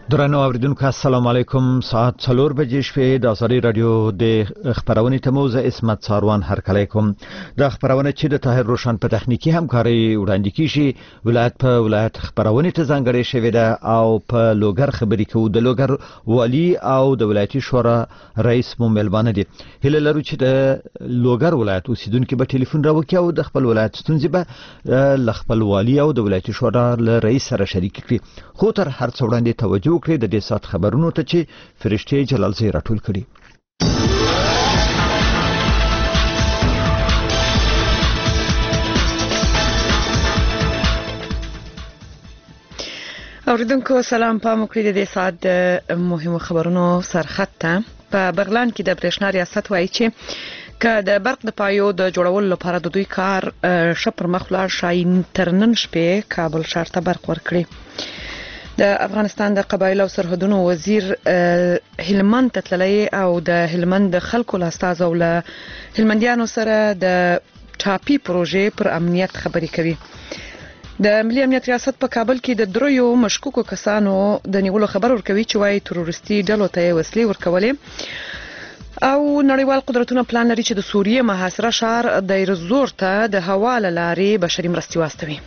درنو اوریدونکو السلام علیکم. ساعت 4 بجې شوې د ازادي رادیو د خبرونې تموزه اسمت ساروان هرکلی کوم. د خبرونه چې د طاهر روشن په تخنیکی همکاري وړاندې کیږي ولایت په ولایت خبرونه ته ځانګړې شوې ده او په لوګر خبرې کوو. د لوګر والی او د ولایتي شورا رئیس مو ملبانه دي. هله لرو چې د لوګر ولایت اوسیدونکو به ټلیفون راوکي او د خپل ولایت ستونزې به ل خپل والی او د ولایتي شورا له رئیس سره شریک کړي. خو تر هر څه وړاندې توجه وکړئ د دې سات خبرونو ته چې فرشتي جلال زی راټول کړي. اوریدونکو سلام، پام وکړئ د دې سات د مهمو خبرونو سرخط ته. په بغلان کې د برېښنا ریاست وایي چې که د برق د پایو د جوړولو لپاره د دوی کار شپر مخلار شاین ترنن شپې کابل ښار ته برق ورکړي. د افغانستان د قبایل او سرحدونو وزیر هلمند ته تللی او د هلمند د خلکو له استازو له هلمندیانو سره د ټاپي پروژې پر امنیت خبرې کوي. د ملي امنیت ریاست په کابل کې د دریو مشکوکو کسانو د نیولو خبر ورکوي چې وايي تروریستي ډلو ته وسلې ورکولې او نړیوال قدرتونه پلان لري چې د سوریې محاصره ښار د ایرزور ته د هوا له لارې بشري مرستې واستوي.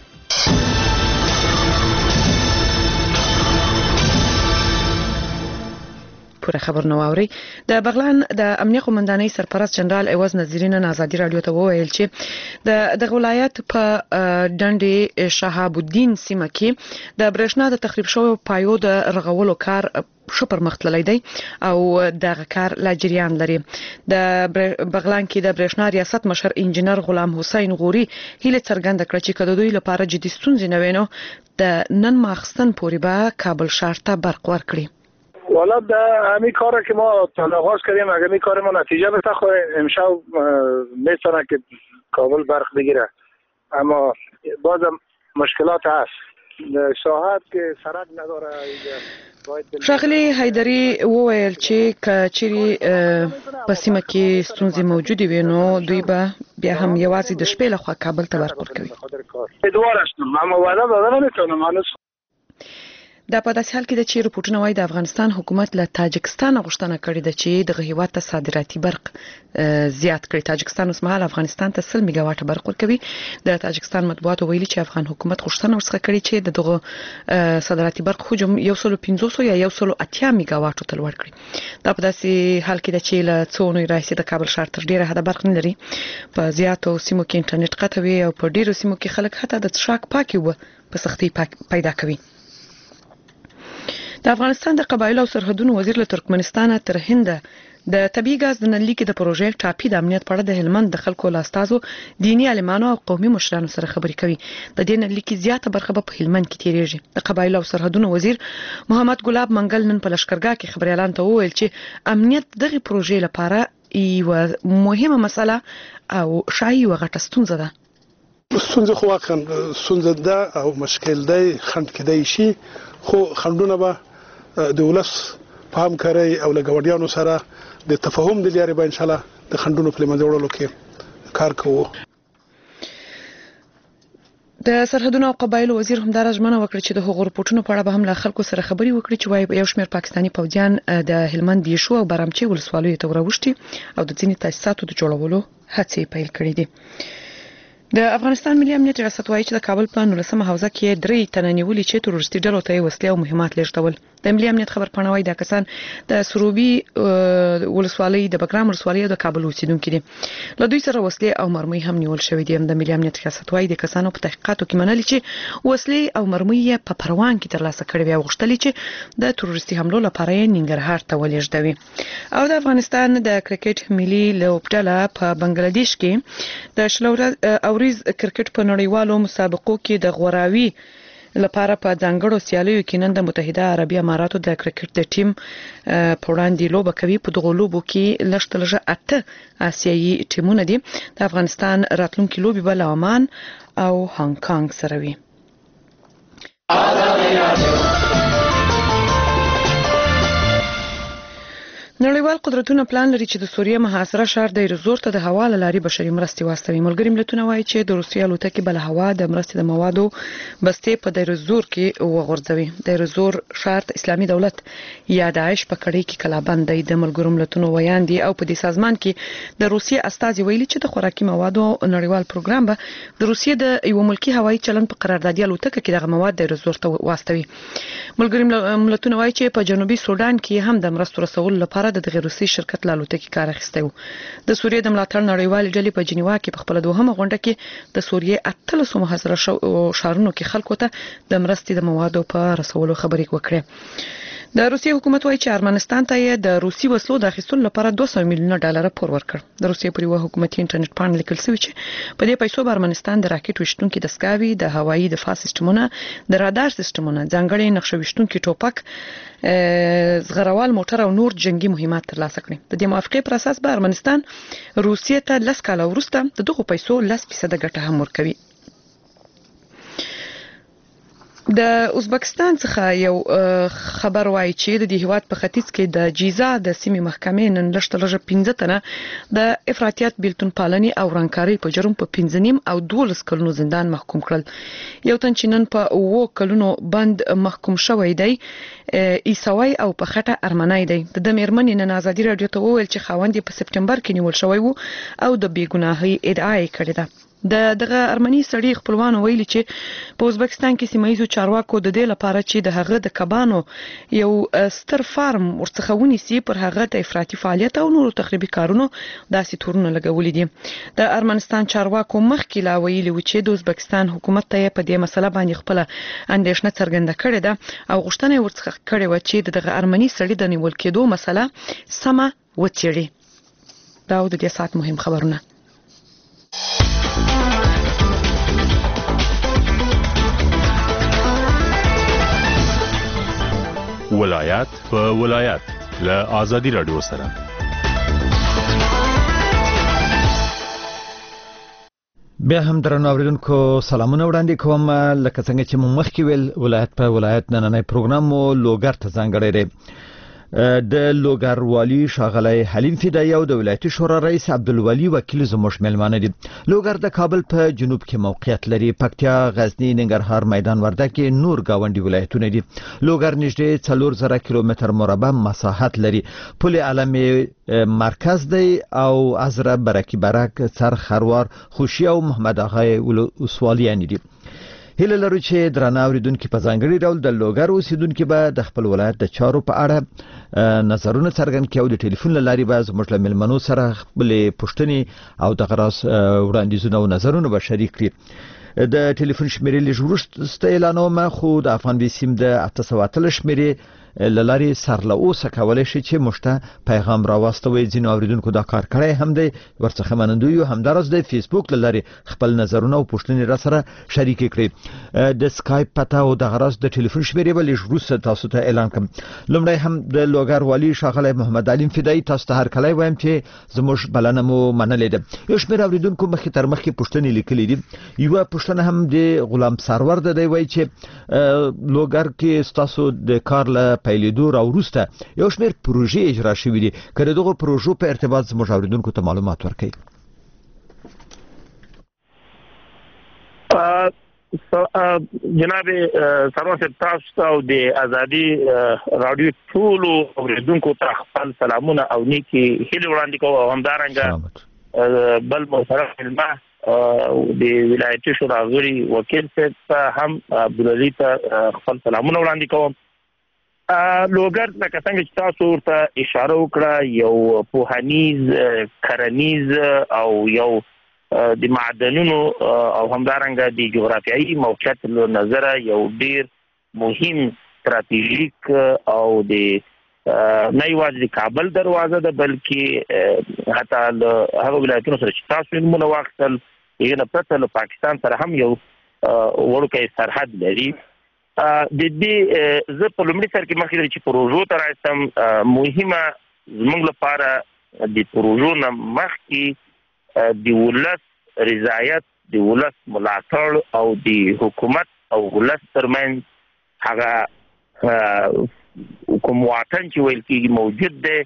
پوره خبر نو اوري. د بغلان د امنیه قومندانۍ سرپرست جنرال ایواز نظری نن ازادي رادیو ته وویل چې د ولایت په ډنډي شهاب الدین سیمه کې د برېښنا د تخریب شوی پایو د رغولو کار شپر مختللی دی او د کار لا جریان لري. د بغلان کې د برېښنا ریاست مشر انجنیر غلام حسین غوري هیله څرګنده کړه چې کله دوی لپاره جدي ستونزې نه وینو د نن ماخستن پورې به کابل ښار ته برق ورکړي. والا همین کاری که ما آغاز کردیم اگر همین کار ما نتیجه بده خو امشب میتونه که کابل برق بگیره، اما بازم مشکلات هست ساحت که سرک نداره. شاغلی حیدری وویل چې کچيري په سیمه کې ستونزې موجوده وي نو دوی به بیا هم یوازې د شپې لخوا کابل ته برق ورکوي. دوار هستم اما وعده دادن نمیتونم هنوز. دا په داسې حال کې د چې رپورټونه وايي د افغانستان حکومت له تاجکستان غوښتنه کړې ده چې د هیواد ته صادراتي برق زیات کړي. تاجکستان اوس مهال افغانستان ته 100 میگا واټ برق ورکوي. د تاجکستان مطبوعات ویلي چې افغان حکومت غوښتنه ورڅخه کړې چې دغه صادراتي برق حجم 150 یا 180 میگا واټ ته لوړ کړي. دا په داسې حال کې د چې له څونو راځي د کابل ښار تر ډیره حد برق نه لري. په زیاتو سیمو کې انټرنیټ قطع وي او په ډیرو سیمو کې خلک حتی د څښاک پاکي و په سختي پیدا کوي. د افغانستان د قبایل او سرحدونو وزیر له ترکمنستان تر هند د طبي غاز د نن لیکي د پروژې ټاپي د امنیت په اړه د هلمند د خلکو له استازو دینی عالمانو او قومي مشرانو سره خبرې کوي. د دې نن لیکي زیاته برخه په هلمند کې تیریږي. د قبایل او سرحدونو وزیر محمد ګلاب منګل نن په لشکرګاه کې خبري اعلان ته وویل چې امنیت دغه پروژې لپاره یو مهمه مسله او شایي وغټه ستونزه ده. ستونزه خو واقعا ستونزه ده او مشکل دی خند کېدای شي خو خندونه به د ولس په همکارۍ او له ګاونډیانو سره د تفاهم د لارې به ان شاء الله د خندونو په منځ وړلو کې کار کوو. د سرحدونو او قبایلو وزیر هم دا راژمنه وکړه چې د هغو رپورټونو په اړه به هم له خلکو سره خبري وکړي چې وايي یو شمېر پاکستاني پوځیان د هلمند دیشو او برامچي ولسوالیو ته وروشتي او د ځینې تاسیساتو د جوړولو هڅې پیل کړې دي. د افغانستان ملي امنیت ریاست وایي چې د کابل په 19 حوزه کې 3 تنه نیولي چې تروریستي ډلو ته وسلې او مهمات لېږدول. د ملي امنیت خبرپاڼه وايي دا کسان د سروبي ولسوالۍ د بګرام ولسوالۍ او د کابل اوسیدونکو دي. له دوی سره وسلې او مرمۍ هم نیول شوې دي. د ملي امنیت ریاست وايي د کسانو په تحقیقاتو کې منلي چې وسلې او مرمۍ په پروان کې ترلاسه کړې وي او غوښتلې چې د تروریستي حملو لپاره یې ننګرهار ته ولېږدوي. او د افغانستان د کرکټ ملي لوبډله په بنگلاديش کې د شلورز کرکټ په نړیوالو مسابقو کې د غوراوي لپاره په ځانګړو سیالیو کې نن د متحده عربي اماراتو د کرکټ د ټیم په وړاندې لوبه کوي. په دغه لوبو کې لږ 8 آسیایي ټیمونه دي. د افغانستان راتلونکي لوبي به له عمان او هانګ کانګ سره وي. نړیوال نړیوال قدرتونه پلان لري چې د سوریه محاصره شهر د رزور ته د هوا لاري بشري مرستې واستوي. ملګری ملتونه وایي چې د روسیې الوتکې بل هوا د مرستې د موادو بستې په د رزور کې وغورځوي. د رزور شهر اسلامي دولت یا داعش په کړۍ کې کلابند دی. د ملګرو ملتونو ویاندي او په دې سازمان کې د روسیې استازي ویلي چې د خوراکي موادو نړیوال پروګرام به د روسیې د یو ملکی هوایي چلن په قراردادي الوتکه کې دغه مواد د رزور ته واستوي. ملګری ملتونه وایي چې په جنوبي سودان کې هم د مرستو رسولو لپاره د روسي شرکت لالوتکې کار اخیسته و. د سوریې د ملاتړ نړیوال ډلې په جنیوا کې په خپل دوهمه غونډه کې د سوریې 13 محاصره شهرونو کې خلکو ته د مرستې د موادو په رسولو خبرې وکړه. د روسیې حکومت وایي چې ارمنستان ته د روسي وسلو د اخیستلو لپاره 200 میلیون ډالر پور ورکړ. د روسیې پر یو حکومتي انټرنیټ پاڼه لیکل شوی چې په دې پیسو ارمنستان د راکټ وشتونکو دستګاوي، د هوایي دفاع سیستمونه، د رادار سیستمونه، ځانګړي نقشه وشتونکو ټوپک، زغروال موټر او نور جنگي مهمات ترلاسه کړي. د دې موافقې پر اساس به ارمنستان روسیې ته 10 کال وروسته د دغه پیسو 10% ګټه هم ورکوي. د ازبکستان څخه یو خبر وایي چې د دې هیواد په ختیځ کې د جیزا د سیمې محکمې نن لږ 15 تنه د افراطیت بیلتون پالنې او رانکاري په جرم په 15 او 12 کلونو زندان محکوم کړل. یو تن چې نن په 9 کلونو بند محکوم شوی دی ایسوي او په خټه ارمنای دی. د میرمنې نن ازادي رادیو ته وویل چې خاوند په سپټمبر کې نیول شوی وو او د بیګناهي ادعا یې کړې ده. دغه ارمني سړي خپلوان ویلي چې په ازبکستان کې سیمایي چارواکو د دې لپاره چې د هغه د کبانو یو ستر فارم ورڅخه ونیسي پر هغه د افراطي فعالیت او نورو تخریبي کارونو داسې تورونه لګولې دي. د ارمنستان چارواکو مخکې لا ویلي و چې د ازبکستان حکومت ته په دې مسله باندې خپل اندېښنه څرګنده کړې ده او غوښتنه ورڅخه کړې و چې دغه ارمني سړي د نیول کېدو مسله سمه وڅېړي. دا د دې سات مهم خبرونه. ولایت په ولایت له آزادي رادیو سره بیا هم درنو اوریدونکو سلامونه وړاندې کوم. لکه څنګه چې مو مخکې ویل ولایت په ولایت نننۍ پروګرام مو لوګر ته ځانګړی دی. د لوګر والی ښاغلی حلیم فدایي او د ولایتي شورا رئیس عبدالولي وکیل زموږ میلمانه دي. لوګر د کابل په جنوب کې موقعیت لري. پکتیا، غزنی، ننګرهار، میدان وردګ کې نور گاونډي ولایتونه دي. لوګر نږدې 4000 کیلومتر مربع مساحت لري. پل علم مرکز دی او ازره برکی برک، څرخ، خروار، خوشي او محمد اغای وسوالیان دي. هله لرو چې درنه اوریدونکو په ځانګړي ډول د لوګر اوسیدونکو به د خپل ولایت د چارو په اړه نظرونه څرګند کړي او د ټلیفون لاري به زموږ له ملمنو سره خپل پوښتنې او د غراس وړاندیزونه او نظرونه به شریک کړي. د ټلیفون شمیرې لږ اعلانوم خو د افغان بي سیم د 803 شمیرې لاري سره اوسه کولای شي چې مشته پیغام راوستوي. ځینو اوریدونکو دا کار کړی هم دی، ورڅخه منندوی هم درز د فیسبوک لاري خپل نظرونه او پوښتنې را سره شریک کړي. د سکایپ پته او د غراس د ټلیفون شمیرې بل ژوروسه تاسو ته اعلان کوم. لومړی هم د لوګر والی ښاغلی محمد علیم فدایي تاسو ته هر کله وایم چې زموږ بلنه مو منلې ده. یو شمېر اوریدونکو مخکې تر مخکې پوښتنې لیکلې دي. یو پوښتنه هم د غلام سرور ده دی وایي چې لوګر کې تاسو د کار له پیلېدو راوروسته یو شمېر پروژې اجرا شوې دي. که د دغو پروژو په ارتباط زموږ اوریدونکو ته معلومات ورکړئ. جناب سروان صاحب، تاسو ته او د ازادي رادیو ټولو اوریدونکو ته خپل سلامونه او نیکی هیله وړاندې کوم او همدارنګه بل محترم ملمه د ولایتي شورا غړي وکیل صاحب هم عبدالولي ته خپل سلامونه وړاندې کوم. لوګر لکه څنګه چې تاسو ورته اشاره وکړه یو پوهنیز، کرنیز او یو د معدنونو او همدارنګه د جغرافیایي موقعیت له نظره یو ډیر مهم ستراتیژیک او د نه یوازې د کابل دروازه ده بلکې حتی هغه ولایتونو سره چې تاسو یې نومونه واخیستل یې نه پرته له پاکستان سره هم یو وړوکی سرحد لري. د دې زه په لومړي سر کې مخکې چې پروژو ته راځم مهمه زموږ لپاره د پروژو نه مخکې د ولس رضایت، د ولس ملاتړ او د حکومت او ولس ترمنځ هغه کوم واټن چې ویل کېږي موجود دی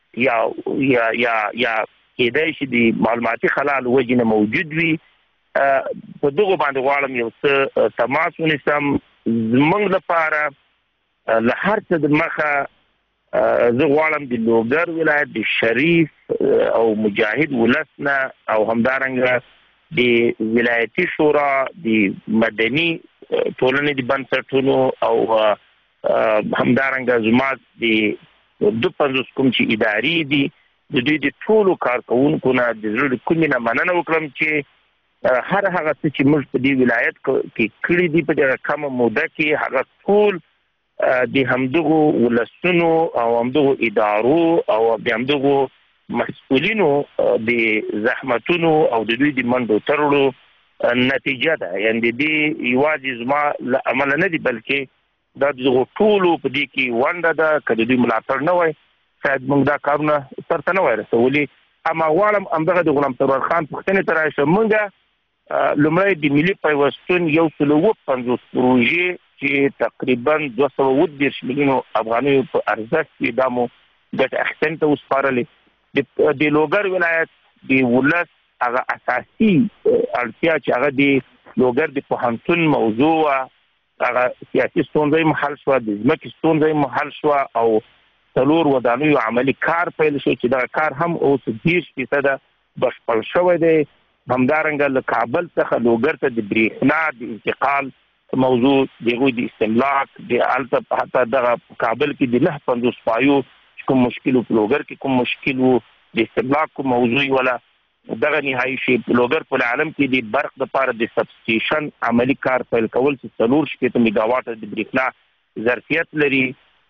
یا کېدای شي د معلوماتي خلل وجنه موجود وي په دغه باندې غواړم یو څه تماس ونیسم زمونږ لپاره له هر څه د مخه زه غواړم د لوګر ولایت د شریف او مجاهد ولسنه او همدارنګه د ولایتي شورا د مدني ټولنې د بنسټونو او همدارنګه زما د 25 کوم چې اداري دي د دوی د ټولو کارکونکو نه د زړه کومې نه مننه وکړم چې هر هغه څه چې موږ په دې ولایت کې کړی دي په دغه کم موده کې هغه ټول د همدغو ولسونو او همدغو ادارو او د همدغو مسؤلینو د زحمتونو او د دوی د منډو ترړو نتیجه ده. یعنی د یوازې زما له عمل نه دي بلکې دا دغه ټولو په دې کې ونده ده. کله دوی ملاتړ نه وای شاید موږ دا کارونه سرته نه وای رسولي. اما غواړم همدغه د غلام سرور خان پوښتنې ته راشم. موږ لومړی د ملي پیوستون 150 پروژې چې تقریبا 230 میلیون افغانۍ په ارزښت کې دمو د احسان ته وسپارلې د لوګر ولایت د ولس هغه اساسي اړتیا چې هغه د لوګر د پوهنتون موضوع هغه سیاسي ستونزې محل شو د ځمکې ستونزې محل شو او څلور ودانیو عملی کار پیل شو چې دا کار هم اوس 20% بشپړ شوی دی. همدارنګه له کابل څخه لوګر ته د بریښنا د انتقال موضوع دغه د استملاک د الته حتی دغه کابل کې د 50 پایو کوم مشکل په لوګر کې کوم مشکل وو د استملاک کوم موضوع ولا دغه نهایی شي لوګر په عالم کې د برق د لپاره د سبسټیشن عملی کار پیل کول چې 3 شپږ میگاواټ د بریښنا ظرفیت لري.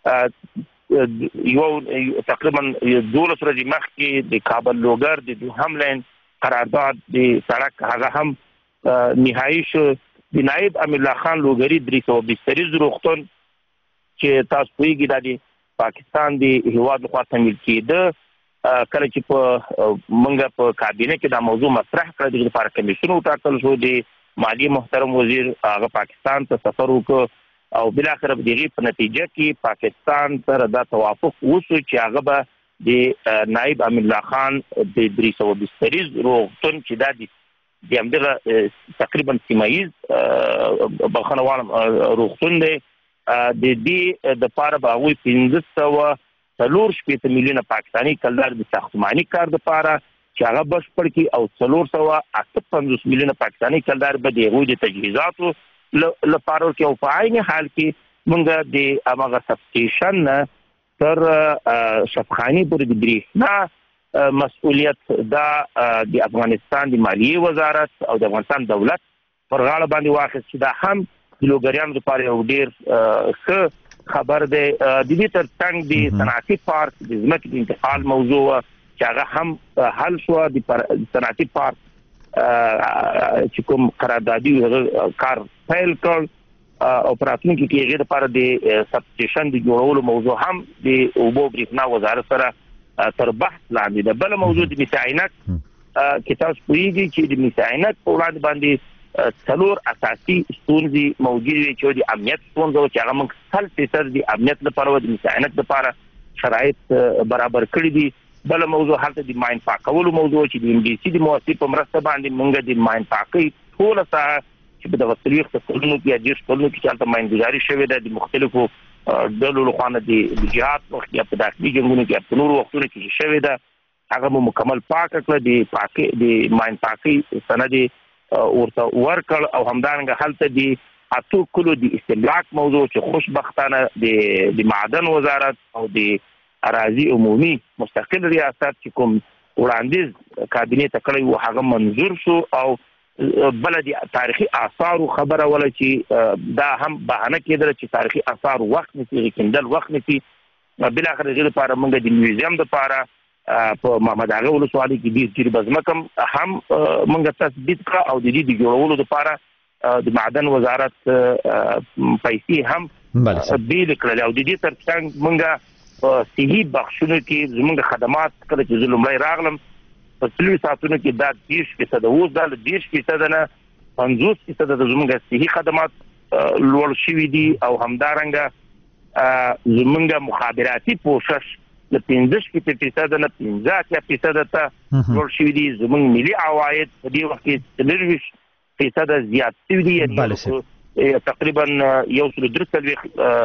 یو تقریبا 12 ورځې مخکې د کابل لوګر د دوهم لین قرارداد د سړک هغه هم نهایی شو. د نائب امیر الله خان لوګری 320 روغتون چې تاسو پوهیږئ د پاکستان د هیواد لخوا تمویل کېده. کله چې په منګه په کابینه کې دا موضوع مطرح کړ د لپاره کمیشن وټاکل شو. د مالی محترم وزیر هغه پاکستان ته سفر وکړ او بل اخر دغه په نتیجه کې پاکستان سره دا توافق وشو چې هغه به د نائب امیر الله خان د 320 روغتون چې دا د همدغه تقریبا سیمایز بخنوالم روغتون دی د دې د لپاره به وي 1540 میلیونه پاکستانی کلدار د ساختماني کار د لپاره چې هغه بشپړ کی او 458 میلیونه پاکستانی کلدار به د غوډي تجهیزاتو لپاره کې او په عین حال کې موږ د امغه سبسټیشن تر شفخانی پورې د بریښنا مسؤلیت دا د افغانستان د مالیې وزارت او د افغانستان دولت پر غاړه باندې واخیست چې دا هم د لوګریانو لپاره یو ډیر ښه خبر دی. د دې ترڅنګ د صنعتي پارک د ځمکې د انتقال موضوع چې هغه هم حل شو. د صنعتي پارک چې کوم قراردادي کار پیل کړ او پراتونکو کې هغه لپاره د سبسټیشن د جوړولو موضوع هم د اوبو بریښنا وزارت سره تر بحث لاندې ده. بل موضوع د مساعینت کې تاسو پوهیږئ چې د مساعینت په وړاندې باندې څلور اساسي ستونزې موجود دي چې د امنیت ستونزه چې هغه موږ 100% د امنیت لپاره او د مساعینت لپاره شرایط برابر کړی دي. بل موضوع هلته د ماین پاکولو موضوع چې د MDC د موثق په مرسته باندې موږ د ماین پاکي ټول سره چې په دغه تاریخ ته کولونو کې اجازه کولونو کې چې ماین گزارش شوی د مختلفو ډلو لخوا د جهاد وخت یا په داخلي جنگونو کې په نور وختونو کې شوی ده هغه مکمل پاک کړل د پاکي د ماین پاکي سند ورته ورکړ او همدارنګه هلته د اتو کلو د استملاک موضوع چې خوشبختانه د معدن وزارت او د اراضي عمومي مستقل ریاست چې کوم وړاندیز کابینه ته کړی و هغه منظور شو او بلدي تاریخي آثار خبره ولا چې دا هم بهانه کېدل چې تاریخي آثار وخت نشي کېندل وخت نشي بل اخر غیر لپاره موږ د میوزیم لپاره په محمد اغه ولسوالۍ کې د جری بزمکم هم موږ تثبیت کړ او د دې جوړولو لپاره د معدن وزارت پیسې هم بیل کړل او د دې ترڅنګ موږ په صحي بخښونو کې زموږ خدمات کله چې لومړی راغلم په 3 ساعتونو کې دا 10% اوس دا 10% نه 50% د زموږ صحي خدمات لوړ شوي دي او همدارنګه زموږ مخابراتي پوښښ د 15% نه 15% ته ورول شوی دي. زموږ ملي عواید په دې وخت کې 30% زیات شوي دي، یعنی تقریبا 1.3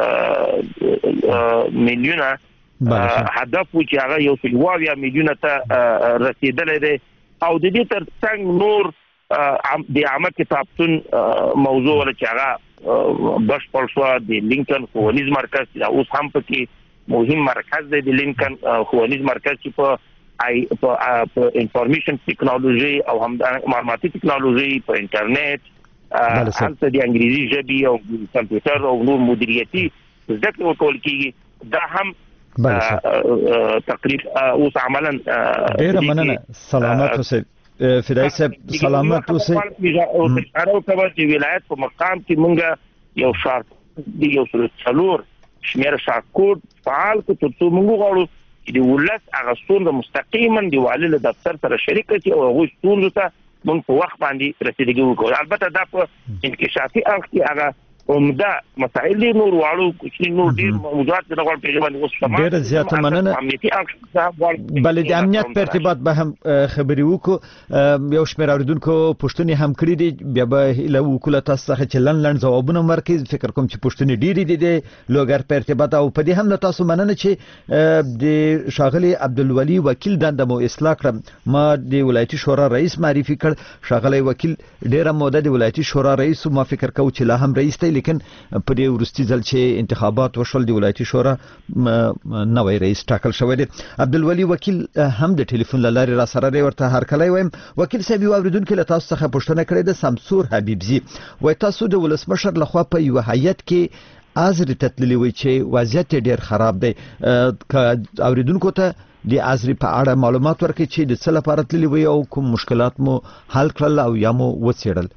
میلیونه هدف و چې هغه 1.2 میلیونه ته رسیدلی دی. او د دې ترڅنګ نور د عامه کتابتون موضوع ول چې هغه بشپړ شو د لینکن ښوونیز مرکز دا اوس هم پکې مهم مرکز دی. د لینکن ښوونیز مرکز چې په انفارمیشن ټیکنالوژي او هم معلوماتي ټیکنالوژي په انټرنیټ هلته د انګریزي ژبې او کمپیوټر او نور مدیریتي زده کړې ورکول کېږي. دا هم تقریبا اوس عملا ډېره مننه. سلامت اوسئ فدایي صاحب، سلامت اوسئ. او کبه چې ولایت په مقام کې مونږ یو شارټ دی، یو څلور شمیر شارټ فعال کو ترڅو مونږ غواړو چې د ولایت هغه ستونزه مستقیما د والي له دفتر سره شریک کړي او هغه ستونزه ته مونږ په وخت باندې رسیدګي وکړو. البته دا په انکشافي اړخ کې هغه عمده مسائل دي، نور واړو کوچني نور ډیر موضوعات د غوړ په ژبه اوس سمه ډیر زیاته مننه. بل د امنیت په ارتباط به هم خبري وکړو. یو شمېر اوریدونکو پوښتنې هم کړې دي، بیا به له وکولت تاسو څخه چې لنډ ځوابونه ورکړي. فکر کوم چې پوښتنې ډېرې دي د لوګر په ارتباط، او په دې هم له تاسو مننه چې د شاغلي عبدالولي وکیل دنده مو اصلاح کړم. ما د ولایتي شورا رئیس معرفي کړ. شاغلي وکیل ډېره موده د ولایتي شورا رئیس، ما فکر کوم چې لا هم رئیس دی، لیکن په دې ورستي ځل چې انتخابات وشول د ولایتي شورا نوی رئیس ټاکل شوی دی. عبدالولي وکیل هم د ټلیفون له لارې را سره ورته هرکلی وایم. وکیل صاحب، یو اوریدونکي له تاسو څخه پوښتنه کړې ده، سمسور حبیبزي وایي تاسو د ولسمشر لخوا په یو هیئت کې ازرې ته تللي وي چې وضعیت ډېر خراب دی. که اوریدونکو ته د ازرې په اړه معلومات ورکړي چې د څه لپاره تللي وي او کوم مشکلات مو حل کړل او یا مو وڅېړل.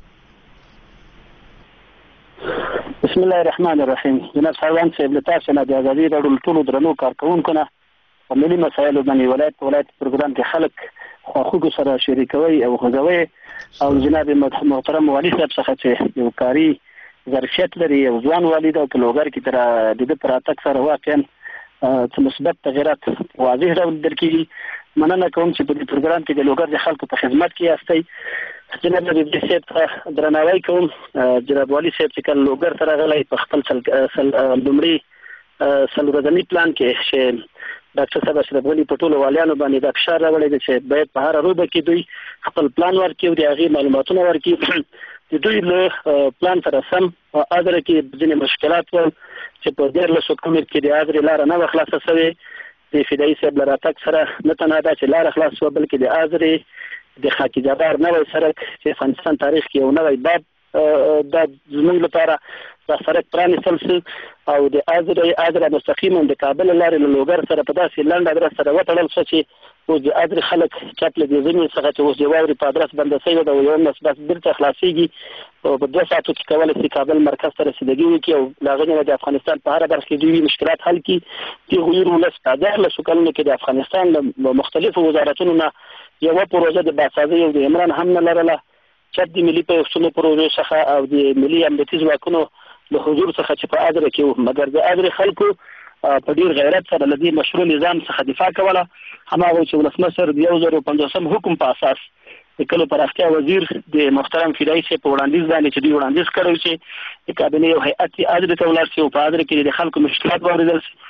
بسم الله الرحمن الرحیم. جناب سروان صاحب، له تاسو نه د ازادي راډیو ټولو درنو کارکونکو نه په ملي مسایلو باندې ولایت پروګرام کې خلک خواخوږو سره شریکوي او غږوي، او جناب محترم والي صاحب څخه چې یو کاري ظرفیت لري او ځوان والي دی او په لوګر کې تر د دې پراتک سره واقعا څه مثبت تغیرات واضح ډول درکېږي. مننه کوم چې په دې پروګرام کې د لوګر د خلکو په خدمت کې یاستئ. جناب د صاحب درناوی کوم. جناب والي صاحب چې کله لوګر ته راغلی په خپل لومړي څلورځني پلان کې چې ډاکټر صاحب اشرف غني په ټولو والیانو باندې دا فشار راوړی دی چې باید په هر روبه کې دوی خپل پلان ورکړي او د هغې معلوماتونه ورکړي. د دوی له پلان سره سم ادره کې ځینې مشکلات ول چې په 13 کمر کې د ادرې لاره نه خلاصه شوې. د فدایي صاحب له راتګ سره نه تنها دا چې لاره خلاص شوه، بلکې د ادرې د خاکی جبار نوی سړک چې افغانستان تاریخ کې یو نوی باب د زموږ لپاره دا سړک پرانیستل شو، او د ازرې مستقیما د کابل لارې له لوګر سره په داسې لنډ ادرس سره وتړل شو چې اوس د ازرې خلک چپ له دې ځینې څخه چې اوس د واورې په ادرس بنده شوی ده او یو نسبت بیرته خلاصېږي او په 2 ساعتو کې کولی شي کابل مرکز ته رسیدګي وکړي او له هغې نه د افغانستان په هره برخه کې دوی مشکلات حل کړي. دغو یو ولس په 13 کلونو کې د افغانستان له مختلفو وزارتونو نه یوه پروژه د باسازۍ او د عمران هم نه لرله، چې د ملي پیوستونو پروژې څخه او د ملي امنیتي ځواکونو له حضور څخه چې په ادره کې وو. مګر د ادرې خلکو په ډیر غیرت سره له دې مشروع نظام څخه دفاع کوله. هماغه چې ولسمشر د 1050 حکم په اساس د کلو پراختیا وزیر د محترم فدایي صاحب په وړاندیز باندې چې دوی وړاندیز کړی چې د کابینې یو هیئت ادرې ته ولاړ شي او په ادره کې د خلکو مشکلات واورېدل شي.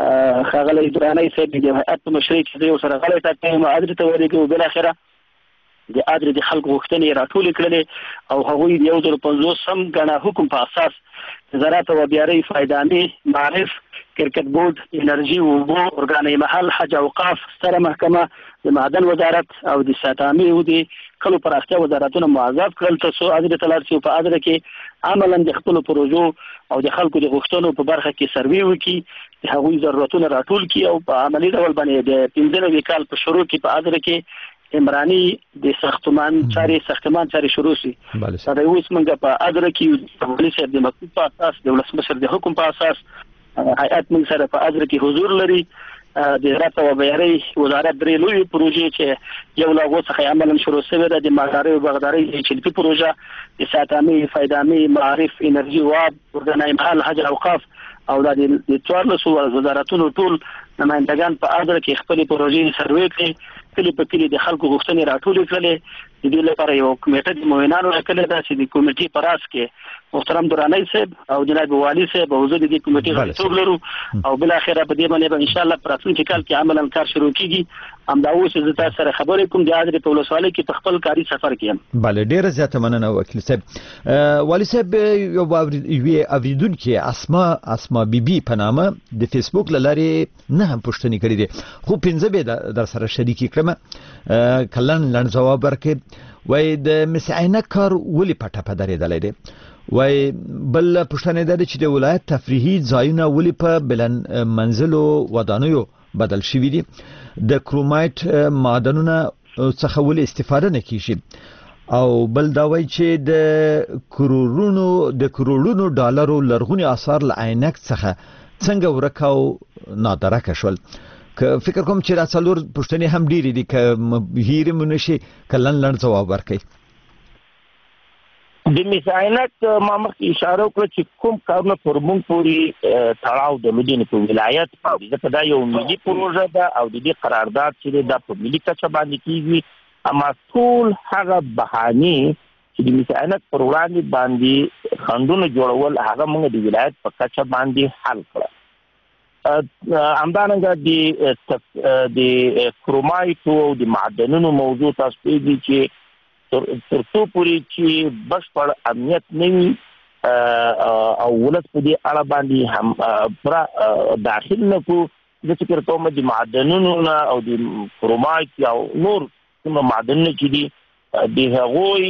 ښاغلی دراني صاحب د هیئت په مشرۍ کې زه ورسره غلی ټاکلی ادرې ته ورغی او بالاخره د ادرې د خلکو غوښتنې راټولې کړلې او هغوی د 1050 ګڼه حکم په اساس د زراعت او آبیارۍ، فایدامې، معارف، کرکټ بورډ، انرژي، اوبو، ارګاني محل، حج، اوقاف، ستره محکمه، د معدن وزارت او د ساتامي او د کلو پراختیا وزارتونه موظف کړل ترڅو ادرې ته لاړ شي او په ادره کې عملا د خپلو پروژو او د خلکو د غوښتنو په برخه کې سروې وکړي، د هغوی ضرورتونه راټول کړي او په عملي ډول باندې د 15 کال په شروع کې په ادره کې عمراني د ساختمان چارې شروع شي. دا د اوس موږ په ادره کې د پولیس د مکتوب په اساس د ولسمشر د حکم په اساس هیئت موږ سره په ادره کې حضور لري. د زراعت او آبیارۍ وزارت درې لوی پروژې چې یو له هغو څخه عملا شروع شوې ده، د مالدارۍ او باغدارۍ چلفي پروژه، د ساتامي، فایدامي، معارف، انرژي، واب، ارګاني محل، حج، اوقاف او دا د 14 وزارتونو ټول نمائندگان په اړه کې خپل پروژې سروې کړې کلی په کلی د خلکو غوښتنې راټولې کړلې د دې لپاره یو کمیټه د موینانو راکړه دا چې د کمیټې پر اساس کې محترم درانی صاحب او جناب والی صاحب او زه د دې کمیټې غړیتوب لرو او بل اخره په دې باندې ان شاء الله پر راتلونکي کال کې عملاً کار شروع کیږي همدا اوس زه تاسو سره خبرې کوم د حاضر په ولسوالۍ کې په خپل کاري سفر کې بله ډیره زیاته مننه وکیل صاحب والی صاحب یو اوریدونکو اسما بیبي په نامه د فیسبوک لارې نه هم پوښتنه کړې دي خو 15 به در سره شریک کړم کلن لن جواب ورکړي وای د مسعینه کار ولې پټه په درېدلې دي وای بل پښتنه ده چې د ولایت تفریحي ځایونه ولې په بلن منزلو ودانیو بدل شوي دي د کرومایټ معدنونه څخه ولې استفاده نه کیږي او بل دا وای چې د کروڑونو ډالرو لرغونی آثار ل عینک څخه څنګه ورکاو نادره کشول که فکر کوم چې را څلور پښتنې هم ډېری دي که هیره منشي کلن لن جواب ورکړي د مساینت ما مخکې اشاره وکړه چې کوم کارونه پر موږ پورې تړاو درلودي په ولایت باندې ځکه دا یو ملي پروژه ده او د دې قرارداد چې د په ملي کچه باندې کیږي اما ټول هغه بهاني چې د مساینت پر وړاندې باندې خندونه جوړول هغه موږ د ولایت په کچه باندې حل کړ همدارنګه د کرومایټ او د معدنونو موضوع تاسو پیږي چې تر څو پورې چې بشپړ امنیت نه وي او ولس په دې اړه باندې هم پر داخل نه کو د فکر کوم د معدنونو او د کرومایټ او نور کوم معدنونه چې دي د هغوی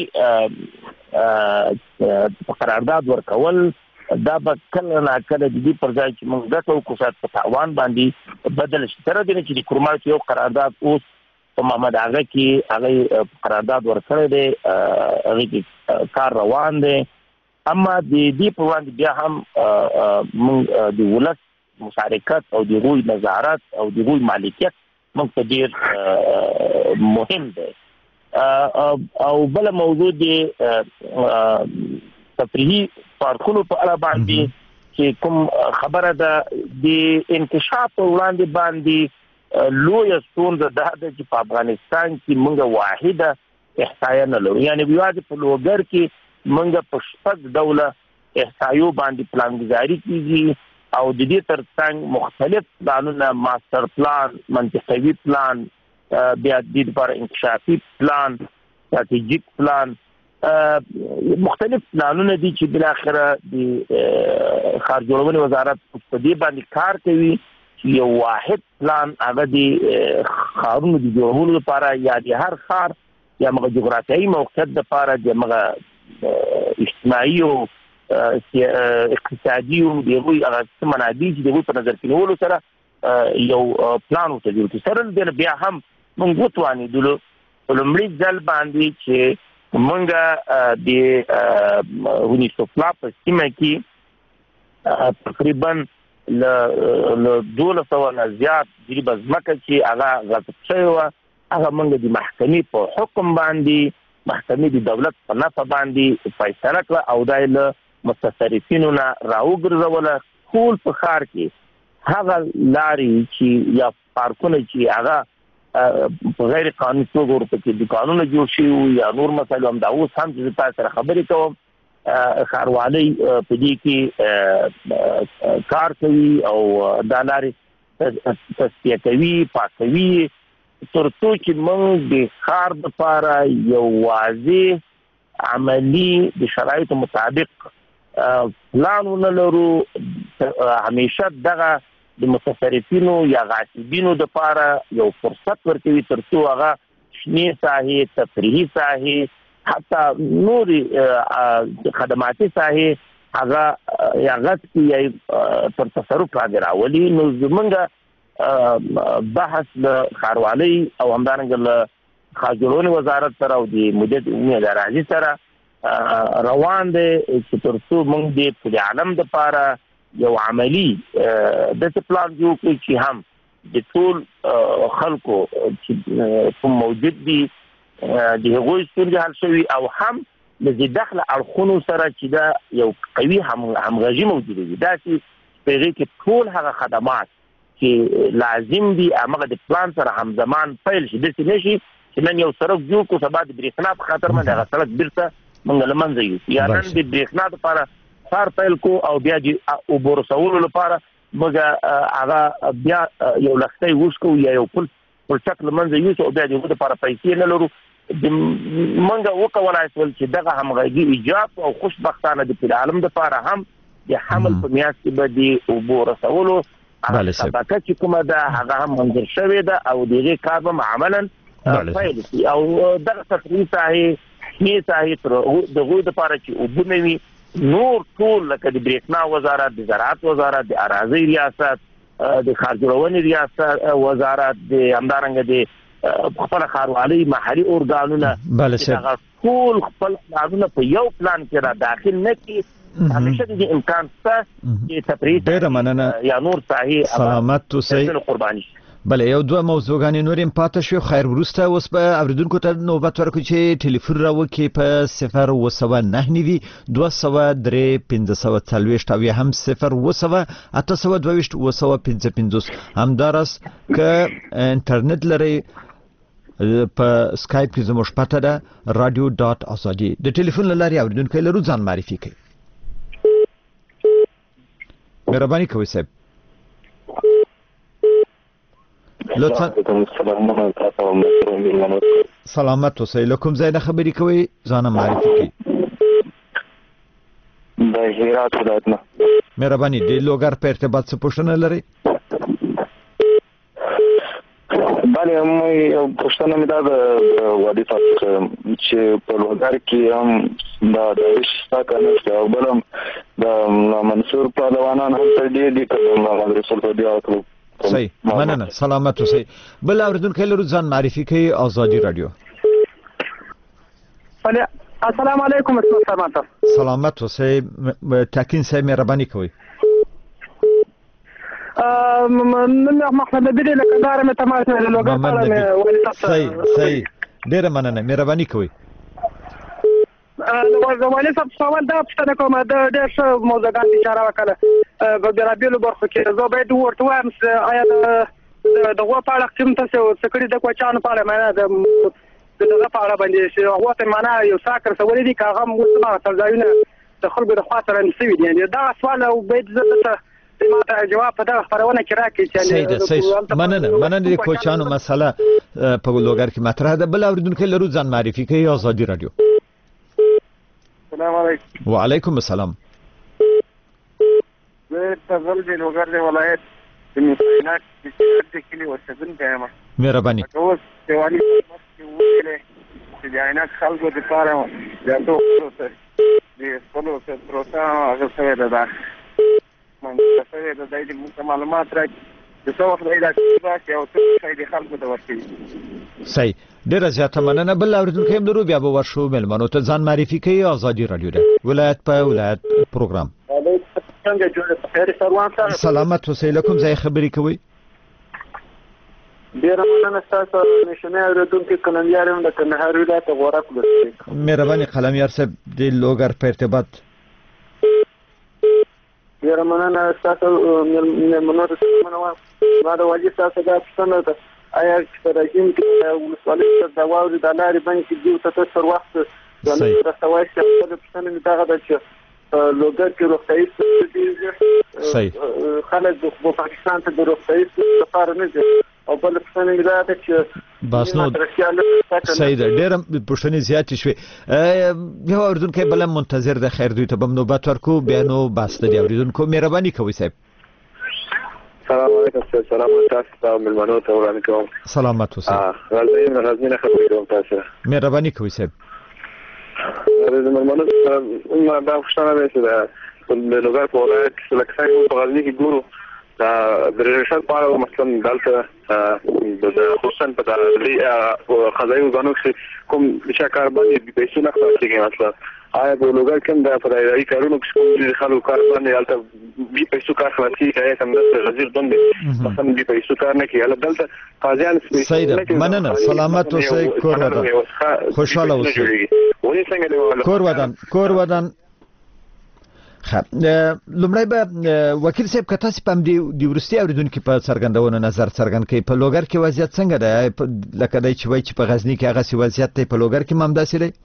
قرارداد ورکول دا به کله نه کله د دې پر ځای چې موږ ګټو کوڅات په تاوان باندې بدل شي تر دې چې د کرومایټ یو قرارداد اوس په محمد اغا کې هغه قرارداد ورکړی دی هغه کار روان دی اما د دې په وړاندې بیا هم موږ د ولس مشارکت او د غوی نظارت او د غوی مالکیت موږ ته ډیر مهم دی او بل موضوع دی تفریحي پارکونو په اړه باندې چې کوم خبره ده د انکشاف وړاندې باندې لوی ستونزه ده چې په افغانستان کې موږ واحده احصایه نه لرو یعنی بیا په لوګر کې موږ په شپږ ډوله احصایو باندې پلانګذاري کیږي او د دې ترڅنګ مختلف پلانونه ماستر پلان منطقوي پلان بیا د دې لپاره انکشافي پلان استراتیژیک پلان مختلف پلانونه دي چې بل اخره د ښار جوړونې وزارت په دې باندې کار کوي چې یو واحد پلان هغه د ښارونو د جوړولو لپاره یا د هر ښار یا موږ جغرافیایي موقعیت لپاره د موږ اجتماعي او اقتصادي او دغه هغه منابع چې دغه په نظر کې نیولو سره یو پلان وټاکل سره بیا هم موږ وتوانې دلو لومړی ځل باندې چې منګه د ونیسوفلا په سیمه کې تقریبا ل 200 نه زیات د بزمکه چې هغه غصب شوی و هغه منګه د محکمې په حکم باندې محکمې د دولت په نفع باندې فیصله کړه او دای له متصرفینو نه راوګرځول ټول په ښار کې هغه لارې چې یا پارکونه چې هغه په غیر قانوني توګه ورته کې د قانون جوړ شي یا نور مسایل هم دا اوس هم چې تاسو سره خبرې کوم ښاروالۍ په دې کې کار کوي او دا لارې تصفیه کوي پاکوي ترڅو چې موږ د ښار لپاره یو واضح عملی د شرایطو مطابق پلان ولرو همیشه دغه د متصرفینو یا غاصبینو د لپاره یو فرصت ورکوي ترڅو هغه شنې ساحې تفریحي ساحې حتی نور خدماتي ساحې هغه یا غت کې پر تصرف راغلي نو زمونږ بحث د ښاروالۍ او همدارنګه له ښار جوړونې وزارت سره او د مدیریت عمومي ادارې سره روان دی چې ترڅو موږ د ټول عالم د لپاره یو عملی د پلان جوړ کړی چې هم د ټول خلکو چې موجود دي د هغوی ستونزې حل شوي او هم د داخله اړخونو سره چې دا یو قوي همغږي موجوده وي دا چې په هغې کې ټول هغه خدمات چې لازم دي هغه د پلان سره همزمان پیل شي. د څه نشي چې نن یو سړک جوړ کو سبا د برېښنا په خاطر باندې هغه سړک بیرته موږ لمنځه یو یا نن د برېښنا لپاره کار پیل کو او بیا د اوبو رسولو لپاره موږ هغه بیا یو لختې وښکو یا یو پل ټک لمنځه یو او بیا د اوبو لپاره پیسې نه لرو. منګه وکولای شول چې دغه همغږي ایجاد او خوشبختانه د عالم لپاره هم د حمل په میاشت کې به د اوبو رسولو شبکه چې کومه ده هغه هم منظور شوې ده او دغه کار به عملاً پیل شي او دغه تفریح ساحې تر دغه لپاره چې اوبو نه وي نور ټول لکه د برېښنا وزارت د زراعت وزارت د اراضي ریاست د ښارجوړونې ریاست وزارت د همدارنګه د خپل ښاروالۍ محلي ارګانونه هغه ټول خپل پلانونه په یو پلان کې را داخل نه کړي همیشه د امکان شته چې تفریح ډېره مننه یا نور ساحې سلامت اوسئ قرباني. بله یو دوه موضوعګانې نور هم پاتې شو. خیر وروسته اوس به اوریدونکو ته نوبت ورکړو چې ټلیفون راوکړي په 009 203 540 او یا هم 0 822 همداراز که انټرنیټ لري په سکایپ کې زموږ پته ده radio.azadi د ټلیفون لارې اوریدونکو لرو ځان معرفي کړئ. مهرباني کوئ صاحب. لطفا سلامت اوسئ. له کوم ځای نه خبرې کوئ ځان معرفي کړئ. د هرات ولایت نه. مهرباني د لوګر په ارتباط څه پوښتنه لرئ؟ بله یو پوښتنه مې دا د وادي څخه چې په لوګر کې هم د داعش څخه نشته او بل هم د منصور پهلوانان هم تر ډېر دي که محمد رسول په دې اړه صحیح مننه. سلامت اوسئ. بل اوریدونکو لرو ځان معرفي کوي. آزادي رادیو. السلام علیکم. سلامت اوسئ. تاکین صاحب مهرباني کوئ. محمد نبی له کندهار مې تماس نه لوګر پاله صحیح ډېره مننه. مهرباني کوئ. د والي صاحب سوال دا پوښتنه کوم د ډېر ښه موضوعګان اشاره وکړه په بېلابېلو برخو کې. زه باید ورته وایم آیا د غوا په اړه کوم تاسو څه کړي د کوچیانو په اړه معنا د دغه په اړه باندې چې غوا ته معنا یو ساکر سوالي دي که هغه مستمع ځایونه د خلکو د خوا سره نسوي دي. دا سوال او باید زه ته جواب په دغه خبرونه کې راکړي چې مننه د کوچیانو مسله په لوګر کې مطرح ده. بل اوریدونکو لرو ځان معرفي کوي. آزادي رادیو. السلام علیکم. وعلیکم السلام. زه تغل د لوګر د ولایت د مساینات د کلی اوسیدونکی یم. مهرباني. اوس د والي مخکې وویلې چې د عینک خلکو دپاره د ټولو ته د خپلو پروسه هغه شوې ده منځته شوې ده. دی موږ معلومات راکړي د څه وخت دی دا راشي او څه شی د خلکو ته ورکوي. صحیح ډېره زیاته مننه. بل اوریدونکو هم لرو بیا به ورشو مېلمنو ته ځان معرفي کوي. آزادي رادیو ده ولایت په ولایت پروګرام. سلامت اوسئ. له کوم ځای خبرې کوئ؟ ډېره مننه ستاسو نشنۍ اورېدونکي قلميار یم د کندهار ولایت غورک ولسوالۍ. مهرباني قلميار صاحب د لوګر په ارتباط. ډېره مننه ستاسو مېلمنو ته مننه وایم. ما د والي ستاسو دا پوښتنه ده آیا چې په رژیم کې ولسوالۍ ته د واورې د لارې باندې چې دوی ته تر وخت د رسوای شي خپله پوښتنه مې دغه ده چې لوګر کې روغتیایي ستونزې خلک د پاکستان ته د روغتیایي ستونزو لپاره نه ځي او بله پوښتنه مې دا ده چې بس نو صحیح ده. ډېره پوښتنې زیاتې شوې. یو اورېدونکی بل هم منتظر ده. خیر دوی ته به هم نوبت ورکړو. بیا نو بس د دې اورېدونکو مهرباني کوئ صاحب. سلام علیکم. سلام تاسو ته مېلمنو ته وړاندې کوم. سلامت اوسئ. غزني نه خبرې کوم تاسو سره. مهرباني کوئ صاحب. د مېلمنو ما دا پوښتنه ده چې د لوګر په ولایت کې لکه څنګه په غزني کې ګورو د ریلیشن په اړه مثلا دلته د حسن په دغه خزایي ورګانو کې کوم چې کار باندې د پیسو نه خلاص کېږي. مثلا آیا په لوګر کې د فرایي کارونو کې کوم د خلکو کار باندې البته بي پیسو کار خلاص کېږي کوم د غزیر باندې مثلا بي پیسو کار نه کېږي دلته قاضیان سید مننه. سلامت اوسئ. کور ودان خوشاله اوسئ. کور ودان لومړی به وکیل صاحب که تاسو په دې ورستي اوریدونکو په څرګندونه نظر څرګند کړئ په لوګر کې وضعیت څنګه ده لکه دای چې وایي چې په غزنی کې هغه وضعیت دی په لوګر کې هم همداسې دی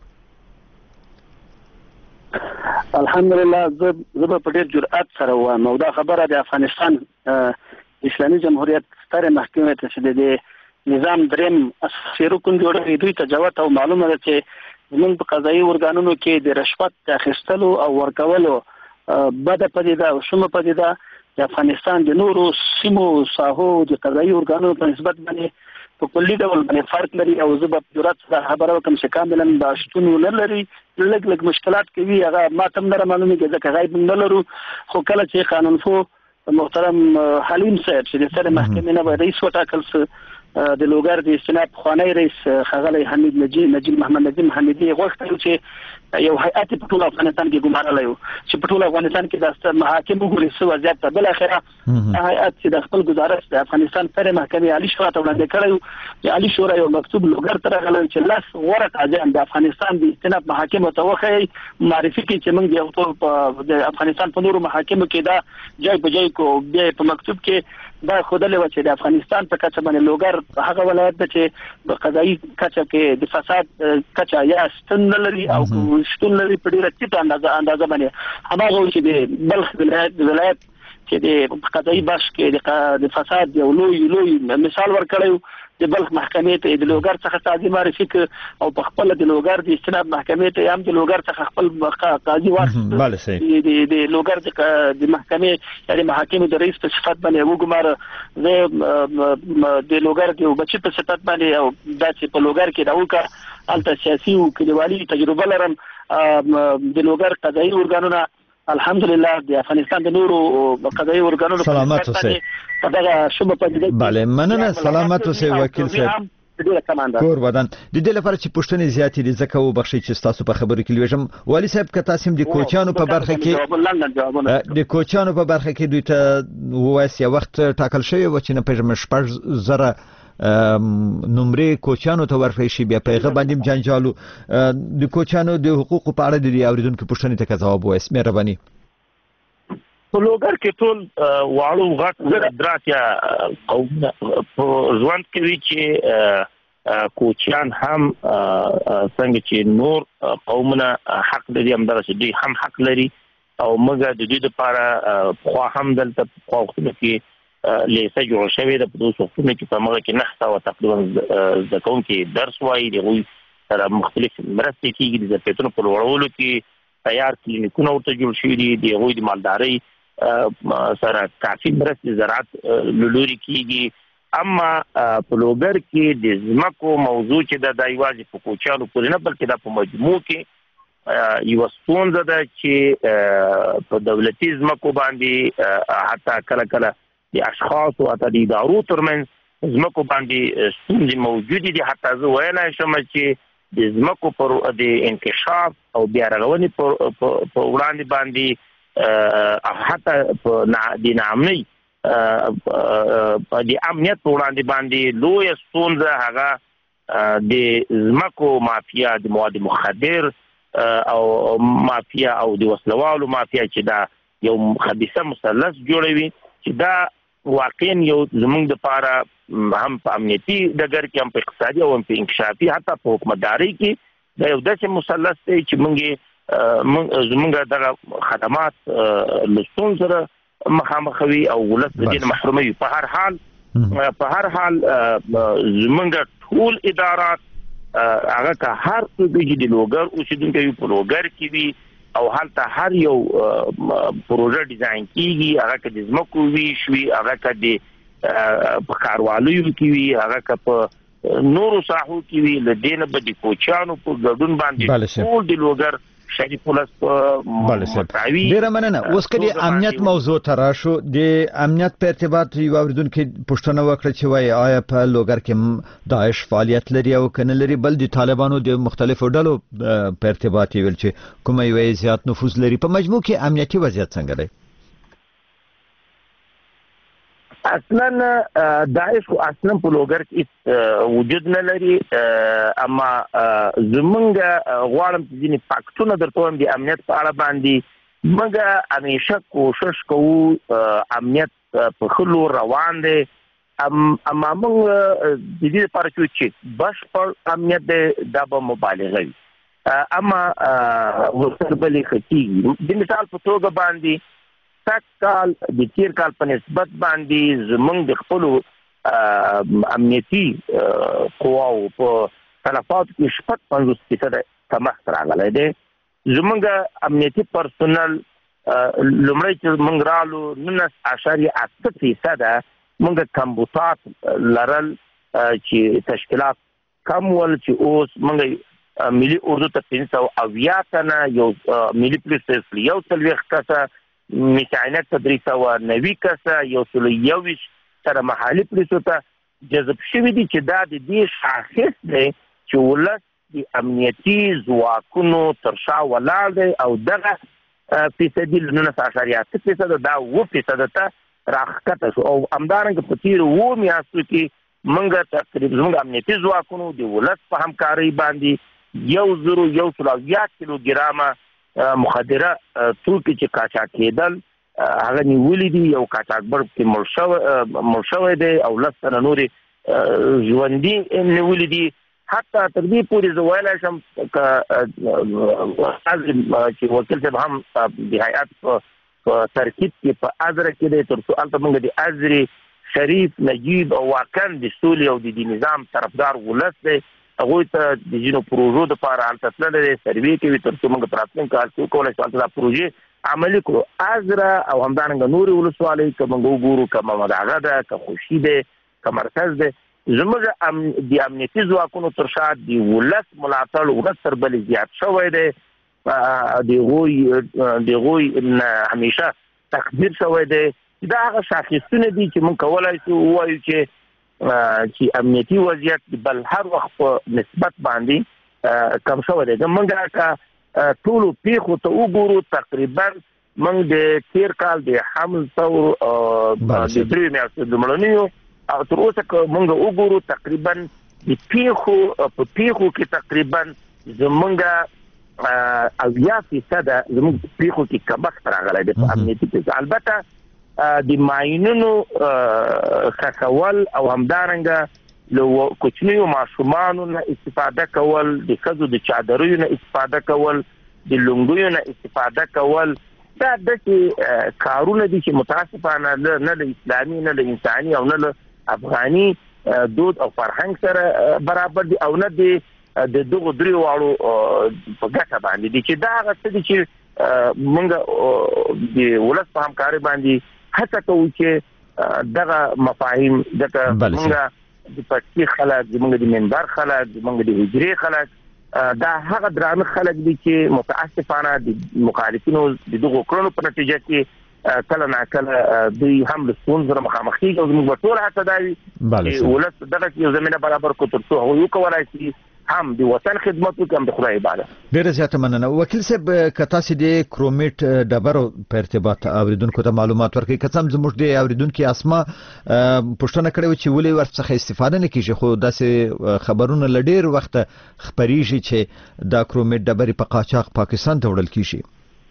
الحمدلله زه په ډېر جرأت سره وایم او دا خبره د افغانستان اسلامي جمهوریت ستره محکمه ته چې د نظام دریم اساسي رکن جوړوي دوی ته جواب او معلومه ده چې زموږ په قضایي ارګانونو کې د رشوت اخیستلو او ورکولو بده پدیده او شومه پدیده د افغانستان د نورو سیمو ساحو د قضایي ارګانونو په نسبت باندې په کلي ډول باندې فرق لري او زه په جرأت سره خبره وکم چې کاملا دا شتون نه لري لږ مشکلات کوي هغه ماته نه معلومه کېږي چې غیب نه لرو خو کله چې قانونفو محترم حلیم صاحب چې د سره محکمې نه رئیس وټاکل د لوګر د استناد خوانی رئیس خغلی حمید نجیب محمد نجیب حمیدی غوښتل چې یو هیئت په ټول افغانستان کې ګمارلی و چې په ټول افغانستان کې د محاکم وګوري څه وضعیت ته بل اخره هیئت چې د خپل گزارش د افغانستان پر محکمې عالی شورا ته وړاندې کړی د عالی شورا یو مکتوب لوګر ته راغلی چې لاس غوره قاضیان د افغانستان د استناد محاکم ته وښیي معرفي کړي چې موږ د افغانستان په نورو محاکمو کې دا ځای په ځای کو بیا په مکتوب کې دا خودلې و چې د افغانستان په کچه باندې لوګر هغه ولایت ده چې په قضایي کچه کې د فساد کچه یا ستن لري او شتون لري په ډیره ټیټه اندازه باندې هماغه چې د بلخ ولایت چې د قضایي بخش کې د فساد یو لوی مثال ورکړی د بلخ محکمې ته د لوګر څخه قاضي معرفي او په خپل د لوګر د استناد محکمې ته هم د لوګر څخه خپل قاضي واخیست د لوګر د محکمې یعنی محاکم د رئیس په صفت باندې وګماره د لوګر د بچی په صفت باندې او داسې په لوګر کې دا وکړه الته سیاسي او کلیوالي تجربه لرم د لوګر قضایي ارګانونه الحمدلله د افغانستان د نورو قضایي ارګانونو سلامت اوسئ دغه شومه پدې bale مننه سلامت اوسئ وکیل صاحب کور ودان د دې لپاره چې پښتنې زیاتې دي ځکه و بخښي چې تاسو په خبرو کې لويجم والی صاحب که تاسو د کوچانو په برخه کې دوی ته وایي وخت ټاکل شوی و چې نه پېژم شپږ زره نمرې کوچانو ته ورفې شي بیا پیغه باندې جنجالو د کوچانو د حقوقو په اړه د اوریدونکو پوښتنې ته جواب وایي مهرباني په لوګر کې ټول واړو غټ دراتیا قومونه په ژوند کې وی چې کوچیان هم څنګه چې نور قومونه حق لري هم درته دوی هم حق لري او موږ د دې لپاره خو هم دلته په وختونو کې لیسه جوړ شوې ده په دوه وختونو کې په موږ کې نحته او تقریبا ځکون کې درس وایي دغه سره مختلف مرستې کېږي د زپېتونو په وړولو کې تیار کلینیکونه ورته جوړ شوي دي د هغوی د مالدارۍ سره کافي مرستې زراعت لوري کېږي اما په لوګر کې د ځمکو موضوع چې د یوازې په کوچیانو پورې نه بلکې دا په مجموع کې یو ستونزه ده چې په دولتي ځمکو باندې حتی کله د اشخاص او د ادارو ترمنځ ځمکو باندې ستونزې موجودې دي حتی زه ویلای شم چې د ځمکو پر د انکشاف او بیا رغونې په وړاندې باندې حتی د نامنۍ د امنیت په وړاندې باندې لویه ستونزه هغه د ځمکو مافیا د مواد مخدر او مافیا او د وسلوالو مافیا چې دا یو خبيثه مثلث جوړوي چې دا واقعا یو زموږ د لپاره هم په امنیتي ډګر کې هم په اقتصادي او په انکشافي حتی په حکومتداري کې دا یو داسې مثلث دی چې زموږ دغه خدمات لستون سره مخامخ وي او ولس د دې محرومي په هر حال زموږ ټول ادارات هغه که هر څه د لوګر اوسیدونکو په لوګر کې وي او حالته هر یو پروژه ډیزاین کیږي هغه که د ځمکو وي شوي هغه که د په کاروالیو کې وي هغه که په نورو ساحو کې وي له دې نه به د کوچیانو په ګډون باندې ټول د لوګر شریف ولس متعاوي ډیره مننه اوس کله امنیت موضوع تراشو د امنیت په ارتباط یو اوریدونکو پوښتنه وکړه چې وای آیا په لوګر کې داعش فعالیت لري او کنه لري بل د طالبانو د مختلفو ډلو په ارتباط ویل چې کومه یو زیات نفوذ لري په مجموع کې امنیتي وضعیت څنګه دی اصلا داعش اصلا په لوګر کې وجود نه لري اما زمونږ غواړم چې ځینې فاکټونه درته وایم د امنیت په اړه باندې موږ همیشه کوشش کوو امنیت په خلو روان دی اما موږ د دې لپاره چې بشپړ امنیت دی دا به مبالغه وي اما ورسره ختی د مثال په توګه باندې تکال د تیر کال په نسبت باندې زمونږ د خپل امنیتي قواو په تلفاتو کې 55% کمښت راغلی دی زمونږ امنیتي پرسونل لومړی چې موږ رالو 19.8% موږ کمبوتات لرل چې تشکیلات کم ول چې اوس موږ ملي اردو ته 380 تنه یو ملي پولیس ته یو څلوېښت کسه میکانیک ته 390 کسه یو څل 21 سره محلي پولیسو ته جذب شوي دي چې دا د دې شاخص دی چې ولس د امنیتي ځواکونو تر شا ولاړ دی او دغه فیصدي 9.8% دا 2% ته راښکته شو او همدارنګه په تیرو 2 میاشتو کې موږ تقریبا زموږ امنیتي ځواکونو د ولس په همکارۍ باندې 1,120 کیلوګرامه مخدره توکي چې قاچاق کېدل هغه نیولې دي یو قاچاقبر کې مړ شوی دی او لسنه نورې ژوندي نیولې دي حتی تر دې پورې زه ویلی شم چې وکیل صاحب هم د هیئت په ترکیب کې په ازره کې دی تر څو هلته موږ د ازرې شریف نجیب او واقعا د سولې او د نظام طرفدار ولس دی هغوی ته د ځینو پروژو دپاره هلته تللی دی سروې کوي تر څو موږ په راتلونکي کال کې وکولی شو هلته دا پروژې عملي کړو ازره او همدارنګه نورې ولسوالۍ که موږ وګورو که محمد اغا ده که خوشي دی که مرکز دی زموږ د امنیتي ځواکونو تر شا د ولس ملاتړ ولس تر بلې زیات شوی دی د هغوی همیشه تقدیر شوی دی دا هغه شاخصونه دي چې موږ کولی شو ووایو چې امنیتي وضعیت بل هر وخت په نسبت باندې کم شوی دی موږ که ټولو پیښو ته وګورو تقریبا موږ د تیر کال د حمل ثور د 3 میاشتو د مړنیو او تر اوسه که موږ وګورو تقریبا د پیښو کې تقریبا زموږ 80% زموږ پیښو کې کمښت راغلی دی په امنیتي پیښو البته د ماینونو ښخول او همدارنګه له کوچنیو ماشومانو نه استفاده کول د ښځو د چادریو نه استفاده کول د لونګیو نه استفاده کول دا داسې کارونه دي چې متاسفانه نه له اسلامي نه له انساني او نه له افغاني دود او فرهنګ سره برابر دي او نه د دغو درې واړو په ګټه باندې دي چې دا هغه څه دي چې موږ د ولس په همکارۍ باندې هڅه کوو چې دغه مفاهیم دغه موږ د پټي خلک زموږ د منبر خلک زموږ د حجرې خلک دا هغه درانه خلک دي چې متاسفانه د مخالفینو د دغو کړنو په نتیجه کې کله ناکله دوی هم له ستونزو سره مخامخ کېږي او زموږ به ټوله هڅه دا وي چې ولس دغه یو زمینه برابر کړو تر څو هغوی وکولی شي هم د وطن خدمت وکړي هم د خدای عبادت. ډېره زیاته مننه. وکیل صاحب که تاسې د کرومیټ ډبرو په ارتباط اوریدونکو ته معلومات ورکړئ که څه هم زموږ د اوریدونکي اسما پوښتنه کړې وه چې ولې ورڅخه استفاده نه کېږي خو داسې خبرونه له ډېر وخته خپرېږي چې دا کرومیټ ډبرې په قاچاق پاکستان ته وړل کېږي.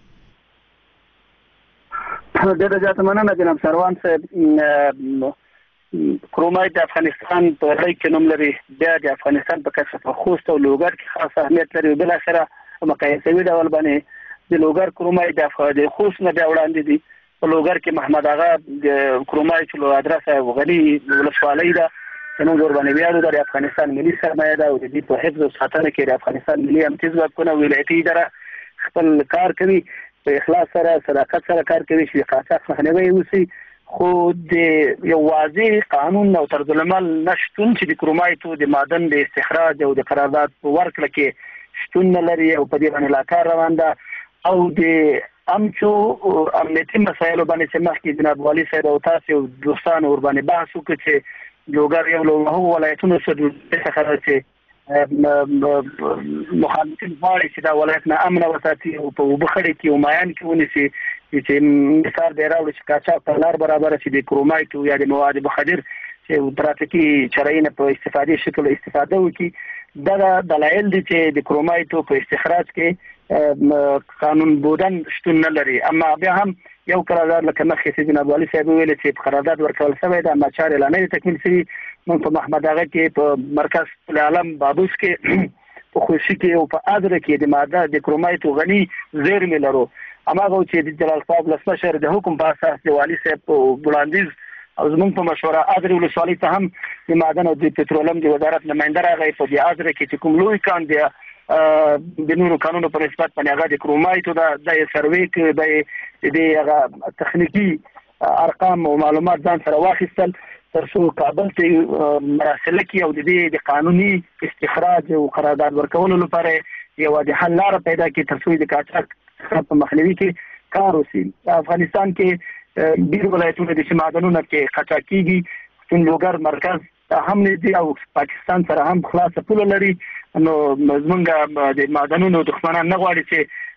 ډېره زیاته مننه جناب سروان صاحب. کرومایټ د افغانستان په رای کې نوم لري بیا د افغانستان په کچه په خوست او لوګر کې خاص اهمیت لري بل اخره مقایسوي ډول باندې د لوګر کرومایټ د خوست نه بیا وړاندې دي په لوګر کې محمد اغا د کرومایټ له ادرسه غني ولسوالۍ ده څنګه ور باندې بیا د افغانستان ملي سرمایه ده او د دې په حفظ او ساتنه کې د افغانستان ملي امنیتي ځواکونه ولایتي اداره خپل کار کوي په اخلاص سره صداقت سره کار کوي چې قاچاق مخنیوي وشي خو د یو واضح قانون او طرز العمل نشتون چې د کرومایټو د معدن د استخراج او د قرارداد په ورکړه کې شتون نه لري او په دې باندې لاکار روان ده او د امچو امنیتي مسایلو باندې چې مخکې جناب والي صاحب او تاسو دوستان ور باندې بحث وکړي چې لوګر یو له ولایتونو څخه چې مخالفین غواړي چې دا ولایت نه امن وساتي او په وبخړي کې او مایان کې ونیسي چې مثال دی راوړي چې قاچاق په لار برابر شي د کرومایټ یا د مواد مخدر چې ترافیکي شرایط په استفاده شکل استفاده وکړي دا دلایل دي چې د کرومایټ په استخراج کې قانون بودن شتون نه لري. اما بیا هم یو قرارداد لکه مخکې چې جناب والي صاحب ویل چې قرارداد ورکول شوی دا مچار اعلان نه تکمیل شوی. موږ په محمد اغا کې په مرکز العالم بابوس کې په خوشي کې او په ادره کې د ماده د کرومایت غني زیرمې لرو. اماغه چې د جلال صاحب لسمشر د حکم په اساس د والي صاحب وړاندیز او زموږ په مشوره ادره ولسوالۍ ته هم د معدن او د پټرولیم د وزارت نمائنده راغی په دې ادره کې چې کوم لوی کان دی د نورو قانونو په نسبت باندې هغه د کرومایت د سروې کې د هغه تخنیکی ارقام او معلومات ځان سره واخیستل ترڅو کابل ته مراسله کې او د دې د قانوني استخراج او قرارداد ورکولو لپاره یو د حل لار پیدا کړي ترڅو د قاچاق په مخنیوي کې کار وشي. افغانستان کې ډیر ولایتونه د معدنونو کې قاچاق کیږي. سن لوګر مرکز هم دي او پاکستان سره هم خلاص پول لري. نو زمونږ د معدنونو دښمنان نه غواړي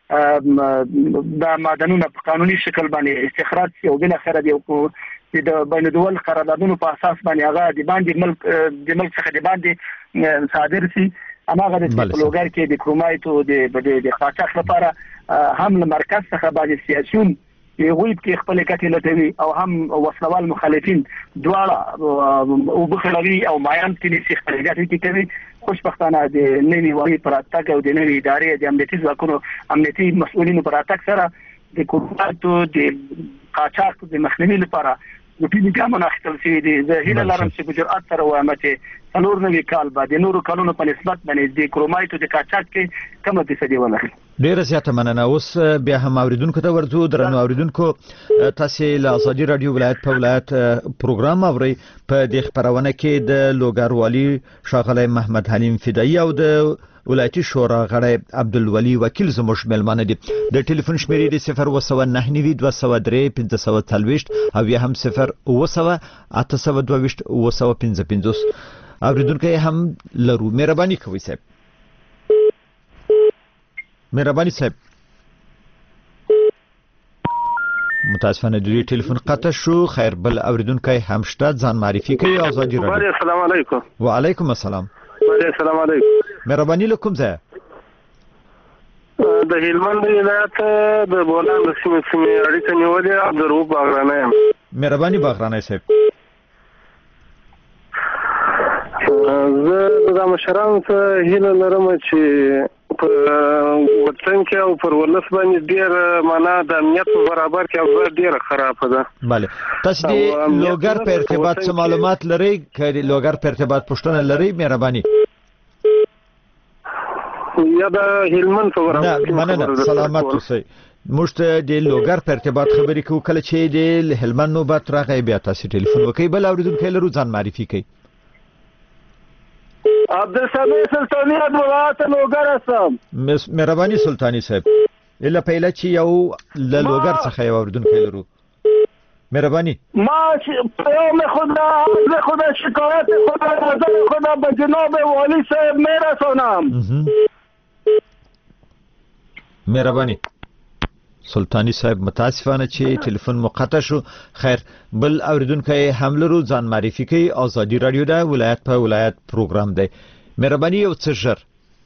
چې دا معدنونه په قانوني شکل باندې استخراج شي او بل اخر د بین الدول قراردادونو په اساس باندې هغه د باندې د ملک څخه د باندې صادر شي. هغه د لوګر کې د کرومایت او د قاچاق لپاره هم له مرکز څخه باندې سیاسيون یوه کې خپل کټه لټوي او هم وسلوال مخالفین دواړه او بخلوي او مایان کې نشي خلګات کوي. خوشبختانه د نوي والی پراتګ او د نوي ادارې د امنیتي ځواکونو امنیتي مسؤلینو پراتګ سره د کرومایت او د قاچاق د مخنیوي لپاره د ټینګ ګامونه اخیستل شوی دی. زه هیله لرم چې په جرأت سره وایم چې څلور نوي کال بعد د نورو کلونو په نسبت باندې د کرومایت او د قاچاق کې کم فیصدي ولري. ډیره زیاته مننه. اوس بیا هم اوریدونکو ته ورځو. درنو اوریدونکو تاسو له ازادي رادیو ولایت په ولایت پروګرام اوري. په دې خبرونه کې د لوګر والي ښاغلی محمد حلیم فدایي او د ولایتي شورا غړی عبدالولي وکیل زموږ مېلمانه دي. د ټلیفون شمیرې د 029 203 540 او یا هم 0 822 955. اوریدونکو هم لرو. مهرباني کوئ صاحب. مهرباني صاحب. متاسفانه د ټلیفون قطع شو. خیر بل اوریدونکو هم شته ځان معرفي کوي. ازادي رادیو. السلام علیکم. وعلیکم السلام. السلام علیکم. مهرباني لکم ځای د هلمند ولایت د بولان د سیمې اړیکه نیولې عبدالرؤف باغرانی یم. مهرباني باغرانی صاحب. زه د مشرانو څخه هیله لرم چې په وطن کې او پر ولس باندې ډیر معنا د امنیت په برابر کې او ډیر خراب ده. بله تاسو د لوګر په ارتباط څه معلومات لرئ؟ که لوګر په ارتباط پوښتنه لرئ مهرباني. یا د هلمند په برابر نه مننه. سلامت اوسئ. موږ ته د لوګر په ارتباط خبرې کوو. کله چې د هلمند نوبت راغی بیا تاسو ټلیفون وکړئ. بل اوریدونکو لرو ځان معرفي کوي. عبدالسمیع سلطانی از ولایت لوګر هستم. مهرباني سلطانی صاحب. الا پهله چې یو له لوګر څخه یو اوریدونکو لرو. مهرباني. ما پیام خدا شکایت خدا نظر خدا به جناب والی صاحب میرسانم. مهرباني سلطانی صاحب. متاسفانه چې ټلیفون مقطع شو. خیر بل اوریدونکو هم لرو ځان معرفي کوي. ازادي رادیو د ولایت په ولایت پروګرام دی. مهرباني یو څه ژر.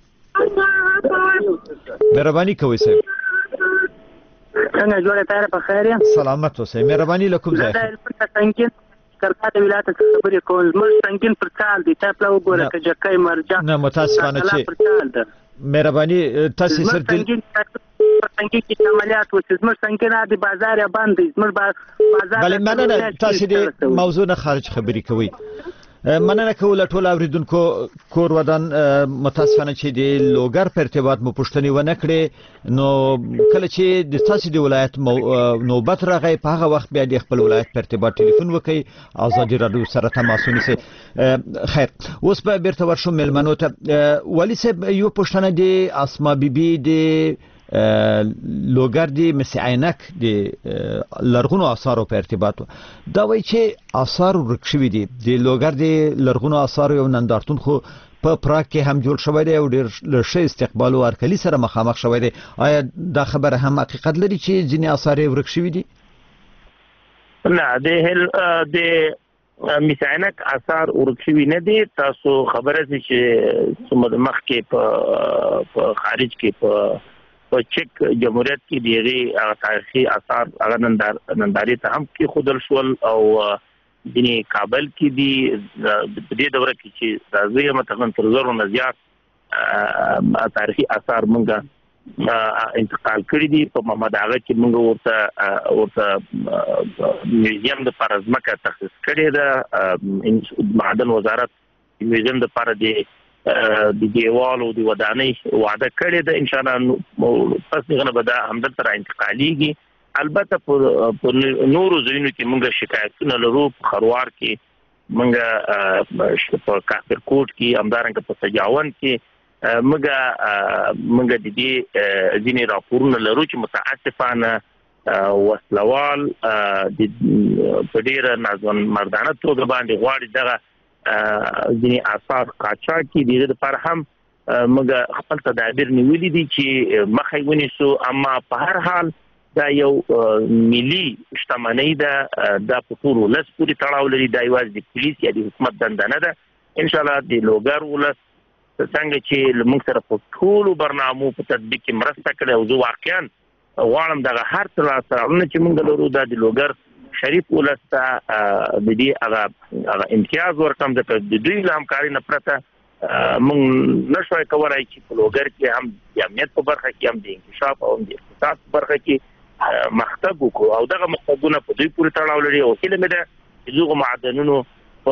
مهرباني کوئ صاحب. څنګه جوړه تاره په خیر یم. سلامت اوسئ. مهرباني لکم ځای. کلکاته ولایت څخه خبرې کوم. زموږ څنګه پر چال دي ته په وګوره چې جکای مرجع. نه متاسفانه چې مهرباني تاسو سره څنګه کې عملیات وشي. زموږ څنګه د بازار باندې زموږ بازار. بله مننه. تاسو د موضوع نه خارج خبرې کوي. مننه کوله ټول اوریدونکو کور ودان. متاسفانه چې د لوګر په ارتباط مو پوښتنې ونه کړې نو کله چې د تاسو د ولایت نوبت راغی په هغه وخت بیا د خپل ولایت په ارتباط ټلیفون وکړئ. ازادي رادیو سره تماس ونیسئ. خیر اوس به بیرته ورشو مېلمنو ته. والي صاحب یو پوښتنه د اسما بیبي د لوګر د مس عینک د لرغونو آثارو په ارتباط دا وایي چې آثار ورک شوي دي. د لوګر د لرغونو آثارو یو نندارتون خو په پراګ کې هم جوړ شوی دی او ډېر ښه استقبال او هرکلي سره مخامخ شوی دی. آیا دا خبره هم حقیقت لري چې ځینې آثار یې ورک شوي دي؟ نه د مس عینک آثار ورک شوي نه دي. تاسو خبره چې مخکې په خارج کې په په چک جمهوریت کې دیغه تاریخي آثار هغه ننداري ته هم کې خودل شول او د کابل کې دی په دې دوره کې چې د زیمه تقریبا تر زرو نه زیات تاریخي آثار مونږه انتقال کړی دي په محمد اغا کې مونږ ورته میوزیم د پرزمکه تخصیص کړی ده معدن وزارت میوزیم د پر د دیوال او د ودانۍ وعده کړی ده ان شاء الله پس دغه به دا همدل تر انتقاليږي البته په نورو ځایونو کې مونږ شکایتونه لرو خروار کې مونږ په کافرکوټ کې همدارنګه په سجاون کې مونږ د دې ځینې راپورونه لرو چې متاسفانه وسلوال د پډیر نازون مردانه توګه باندې غواړي دغه ځینې آثار قاچاق کې د لپاره هم مونږ خپل تدابیر نیولې دي چې مخې ونیسو اما په هر حال دا یو ملي شتمنۍ ده د پټور ولس پوری تړاو لري د ایواز د پولیس یا د حکومت دنده نه ده ان شاء الله د لوګر ولس څنګه چې موږ سره په ټول برنامو په تطبیق کې مرسته کړې او زه واقعا غواړم دغه هر څه راځي چې موږ لرو د لوګر شریف ولس ته د دې هغه امتیاز ورکړم د دوی له همکارۍ نه پرته موږ نشوي کولای چې په لوګر کې هم د امنیت په برخه کې هم د انکشاف او د اقتصاد په برخه کې مختګ وکړو او دغه مختګونه په دوی پورې تړاو لري او هیله مې ده چې زغ معدنونو په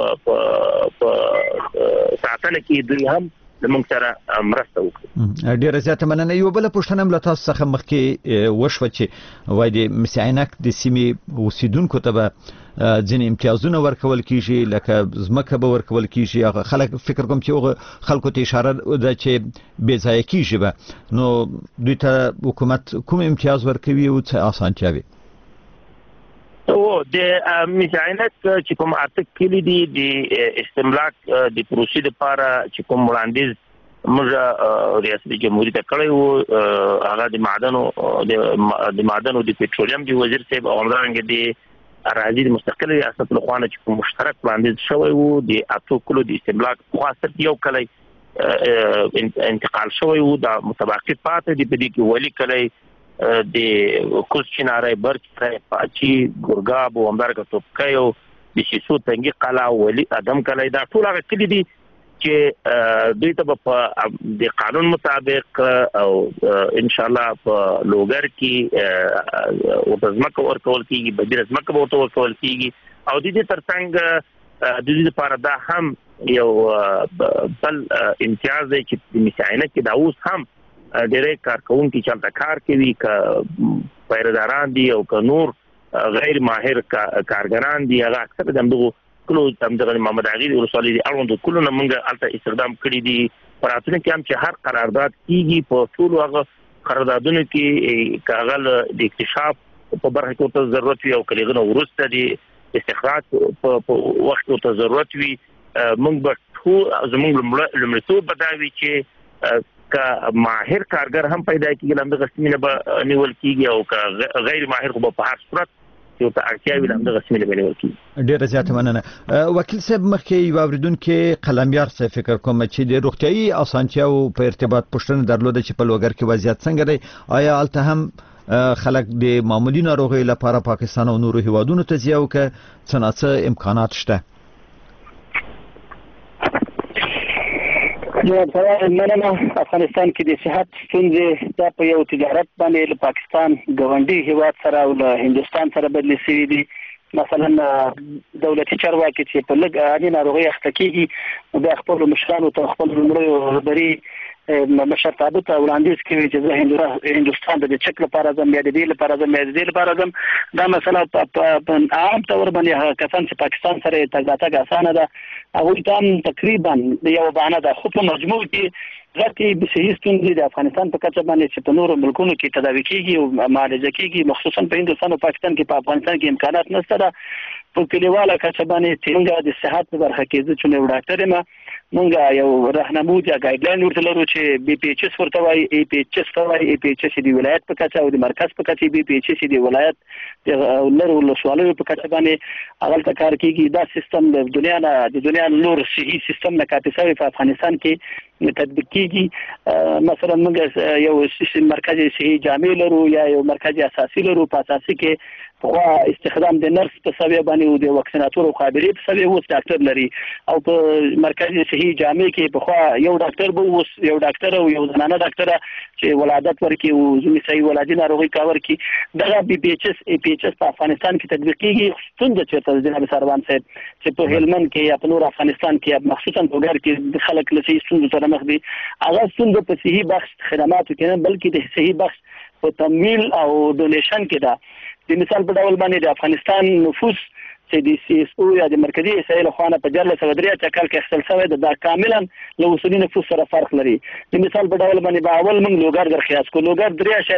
ساتنه کې دوی هم موږ سره مرسته وکړي. ډیره زیاته مننه. یو بل پوښتنه هم له تاسو څخه مخکې وشوه چې وای د مسعینک د سیمې اوسیدونکو ته به ځینې امتیازونه ورکول کیږي لکه ځمکه به ورکول کیږي هغه خلک فکر کوم چې هغه خلکو ته اشاره ده چې بې ځایه کیږي به نو دوی ته حکومت کوم امتیاز ورکوي او څه اسانتیاوي او د مسعینک چې کوم اټک کلی دي د استملاک د پروسې لپاره چې کوم وړاندیز موږ ریاست جمهوریت ته کړی وو هغه د معدن او د پټرولیم دی وزیر صاحب او همدارنګه د اراضي د مستقل ریاست له خوا چې کوم مشترک وړاندیز شوی وو د اټو کلو د استملاک خاصه یو کلی انتقال شوی وو د متباقي پاتې د پدې کې ولی کلی د کوز چنارای برچای پاچی ګورګاب او همدارنګه توپکایو د شیسو تنګي قلا ولی ادم کلی دا ټول هغه کلی دي چې دوی ته په د قانون مطابق او ان شاء الله په لوګر کې او ځمکه ورکول کیږي بدیل ځمکه ورکول کیږي او د دې ترڅنګ د دې لپاره دا هم یو بل امتیاز دی چې مسعینه کې دا اوس هم ډېر کارکونکي چې کار کوي ک پیرداران دي او ک نور غیر ماهر کارګران دي هغه اکثر دغه کلو دغه محمد اغیر ورسولي دي اړوند کلو نه موږ الته استخدام کړی دي پراتونه کې هم چې هر قرارداد کیږي په ټول هغه قراردادونو کې کاغل د اکتشاف په برخه کې ته ضرورت وي او کلیغه ورسته دي استخراج په وخت ته ضرورت وي موږ به ټول زموږ لمړتوب بداوي چې کا ماهر کارګر هم پیدا کیږي لمده غسمینه به نیول کیږي او کا غیر ماهر خو په هر صورت یو ته اړتیاوي لمده غسمینه به نیول کیږي. ډیره زیاته مننه. وکیل صاحب مخکې یو اوریدونکو قلميار څه فکر کوم چې د روغتيایي اسانتیاو په ارتباط پوښتنه درلوده چې په لوګر کې وضعیت څنګه دی آیا الته هم خلک د معمولی ناروغي لپاره پاکستان او نورو هیوادونو ته ځيو که څنګه امکانات شته؟ مننه. افغانستان کې د صحت ستونزې د په یو تجارت باندې له پاکستان ګاونډي هیواد سره او له هندستان سره بدلې شوې دي. مثلا دولتي چارواکي چې په لږ عادي ناروغي اخته کیږي د خپل مشرانو ته خپل لمړو رهبري مشرتابه ته وړاندیز کوي چې هندستان د چک لپاره زم یا د دې لپاره زم دا مسله په عام تور باندې کسان چې پاکستان سره تګ اسانه ده هغه ته تقریبا یو باندې د خپل مجموع کې ځکه به صحیح ستونزې د افغانستان په کچه باندې چې په نورو ملکونو کې تداوي کیږي او معالجه کیږي مخصوصا په هندستان او پاکستان کې په افغانستان کې امکانات نشته ده په کلیواله کچه باندې څنګه د صحت په برخه کې چې نو ډاکټر ما مونږ یو راهنمود یا ګایډلاین ورته لرو چې بي پی ایچ اس ورته وایي ای پی ایچ اس وایي ای پی ایچ اس دی ولایت په کچه او د مرکز په کچه بي پی ایچ اس دی ولایت لرو له سوالو په کچه باندې اول کار کیږي دا سیستم د دنیا نور صحیح سیستم نه کاپیسوي په افغانستان کې تطبیقي کیږي مثلا موږ یو مرکزي صحي جامع لرو یا یو مرکزي اساسي لرو په اساسي کې خو استخدام د نرس په سبب باندې او د وکسیناتور او خبري په سبب اوس ډاکټر لري او په مرکزي صحي جامع کې په خو یو ډاکټر به اوس یو ډاکټر او یو زنانه ډاکټر چې ولادت ورکي او زمي صحي ولادت ناروغي کاور کی دغه بي پی ایچ اس په افغانستان کې تطبیق کیږي څنګه چې جناب سروان صاحب چې په هلمند کې یا په نور افغانستان کې مخصوصا په ګر کې خلک لسی څنګه سره مخ دي هغه څنګه په صحي بخش خدماتو کې نه بلکې د صحي بخش په تمویل او ډونیشن کې دا د مثال په ډول باندې د افغانستان نفوس چې د سی اس او یا د مرکزی اسرائیل خوانه په 1403 کال کې اختصاص شوی دا کاملا له وسیلې نفوس سره فرق لري د مثال په ډول باندې به اول موږ لوګر درخیاس کو لوګر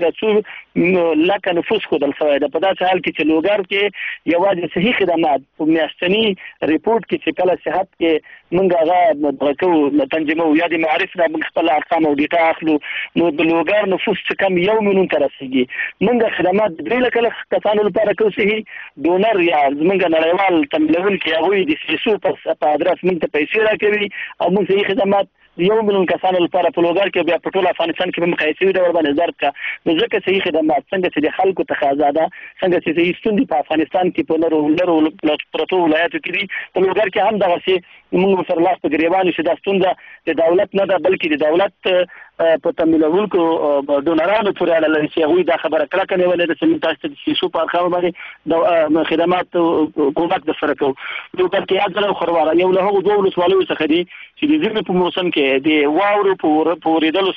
3.2 لک نفوس کو دل شوی دا په داسې حال کې چې لوګر کې یوازې صحي خدمات په میاشتنی ریپورت کې چې کله صحت کې موږ هغه درکو تنظیمو یا د معرف نه موږ خپل ارقام او ډیټا اخلو نو د لوګر نفوس چې کم 1 میلیون تر رسیدي موږ خدمات درې لک کسانو لپاره کو صحي ډونر یا موږ نړیوال تمویل کې هغه د سیسو په ادرس موږ ته پیسې راکوي او موږ صحي خدمات 1 میلیون کسانو لپاره په لوګر کې بیا په ټول افغانستان کې به مقایسوي ډول باندې درک کا نو ځکه صحي خدمات څنګه چې د خلکو تقاضا ده څنګه چې صحي ستوندې په افغانستان کې په لرو پروتو ولایتو کې دي په لوګر کې هم دغه شی موږ سره لاس په ګریوان شي د ستونده د دولت نه ده بلکې د دولت په تمویلونکو ډونرانو پورې اړه لري چې هغوی دا خبره کړه کنه ولې د سیمې تاسو د سیسو په ارقام باندې د خدمات حکومت د سره کو لوګر کې اځل او خرواره یو له هغو دوه ولسوالیو څخه دي چې د ژمي په موسم کې د واورو په ورېدلو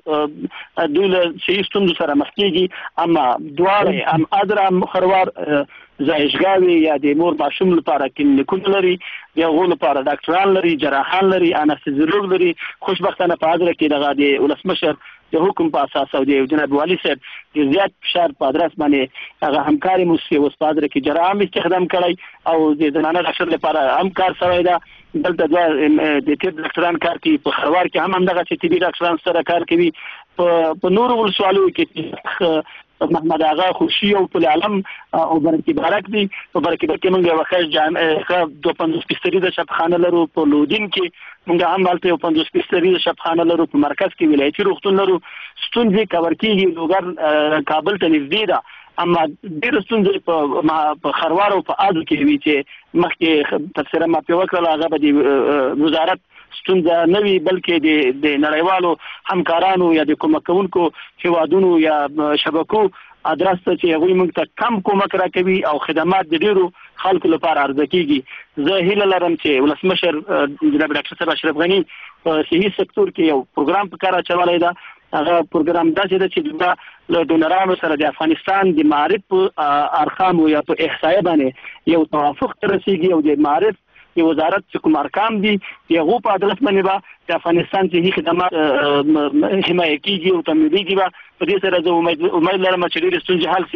سره دوی له صحي ستونزو سره مخ کېږي اما دواړه هم ادره خروار زایشګاوي یا د مور ماشوم لپاره کلینیکونه لري د هغو لپاره ډاکټران لري جراحان لري انستیزیولوژ لري خوشبختانه په ادره کې دغه د ولسمشر د حکم په اساس او د جناب والي صاحب د زیات فشار په ادرس باندې هغه همکاري موسسه اوس په ادره کې جراحه استخدام کړی او د زنانه ډاکټر لپاره هم کار شوی دا دلته د طب ډاکټران کار کوي په خروار کې هم دغه چې طبي ډاکټران سره کار کوي په نور ولسوالیو کې محمد آغا خوشی او په عالم او برکی بارک دي په برکی کې موږ وخت جامع 250 بستری د شفخانه لرو په لودین کې موږ هم بالته 250 بستری د شفخانه لرو په مرکز کې ولایتي روغتون لرو ستونزې کور کېږي لوګر کابل ته نږدې ده اما ډېر ستونزې په خروار او په اډو کې وی چې مخکې تفسیر ما په وکړه هغه به وزارت ستونزه نه وي بلکې د نړیوالو همکارانو یا د کومک کوونکو هیوادونو یا شبکو ادرس چې هغوی موږ ته کم کومک راکوي او خدمات د ډیرو خلکو لپاره عرضه کیږي زه هیله لرم چې ولسمشر جناب ډاکټر صاحب اشرف غنی په صحي سکتور کې یو پروګرام په کار اچولی ده هغه پروګرام داسې ده چې د له ډونرانو سره د افغانستان د معرف ارقام یا په احصایه باندې یو توافق ته رسیږي او د معرف د وزارت چې کوم ارقام دي هغه په ادرس باندې به د افغانستان صحي خدمات حمایه کیږي او تمویلېږي به په دې سره زه امید لرم چې ډېرې ستونزې حل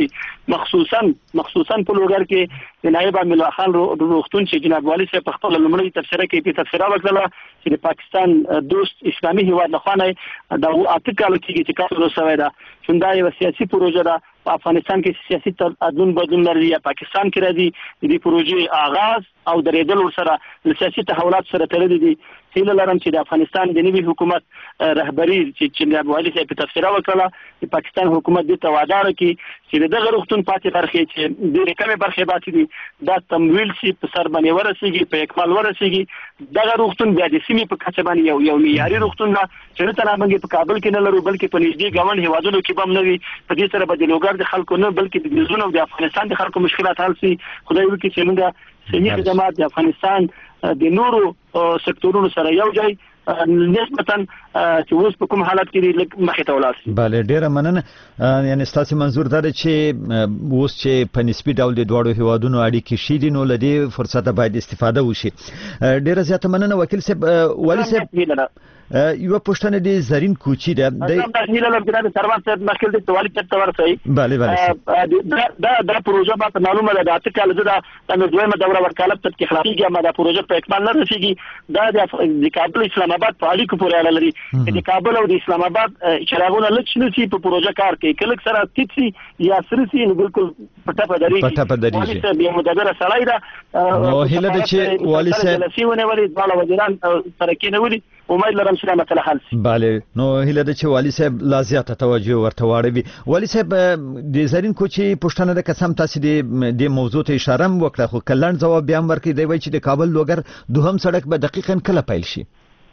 شي مخصوصا په لوګر کې د نایب امیر الله خان روغتون چې جناب والي صاحب په خپل لومړۍ تبصره کې په تبصره وکړه چې د پاکستان دوست اسلامي هیواد لخوا نه دا اته کال کېږي چې کار وشوی ده څنګه یو سیاسي پروژه ده په افغانستان کې سیاسي تدون بدلون لري یا پاکستان کې راځي د پروژې آغاز او درېدل سره د سیاسي تحولات سره تړلي دي هیله لرم چې د افغانستان د نوي حکومت رهبری چې جناب والي صاحب په تفسیر وکړه د پاکستان حکومت د توادار کې چې دغه روغتون پاتې برخې چې د کمې برخې پاتې دي دا تمویل شي په سر باندې ورسیږي په اکمال ورسیږي دغه روغتون بیا د سیمې په کچه باندې یو معیاري روغتون نه چې تر هغه په کابل کې نه لرو بلکې په نږدې ګاونډ هیوادونو کې به هم نه وي په دې سره به د لوګر د خلکو نه بلکې د زونو د افغانستان د خلکو مشکلات حل شي خدای وکړي چې موږ صحي خدمات د افغانستان د نورو سکتورونو سره یو ځای نسبتا چې اوس په کوم حالت کې مخې ته ولاړ شي بله ډیره مننه یعنی ستاسو منظور دا چې اوس چې په نسبي ډول د دوړو هیوادونو اړیکې شي دي نو لدی فرصت باید استفاده وشي ډیره زیاته مننه وکیل صاحب والي صاحب یو پښتنه دي زرین کوچی ده د هیله لرم سروان صاحب مخکې د والي صاحب تور صحیح بله دا پروژه به معلومه ده د اته کال زده د دویمه دوره ورکالت تطبیق خلاصيږي اما دا پروژه په اکمال نه رسیږي دا د کابل اسلام آباد په اړیکو پورې اړه لري د کابل او د اسلام آباد چراغونه لکه شنو په پروژه کار کوي کله سره تیسي یا سرسي نو بالکل پټه پدري شي به مدبر سړی دا نو هله د چې والي صاحب لسیونه ولې ډول وزیران سره کې نه ولي امید لرم چې دا مسله حل شي. بله نو هیله ده چې والي صاحب لا زیاته توجه ورته واړوي. والي صاحب د زرین کوچي پښتنه د قسم تاسو د موضوع ته اشاره وکړه خو کلن ځواب بیا ورکړي دی وای چې د کابل لوګر دوهم سړک به دقیقاً کله پیل شي.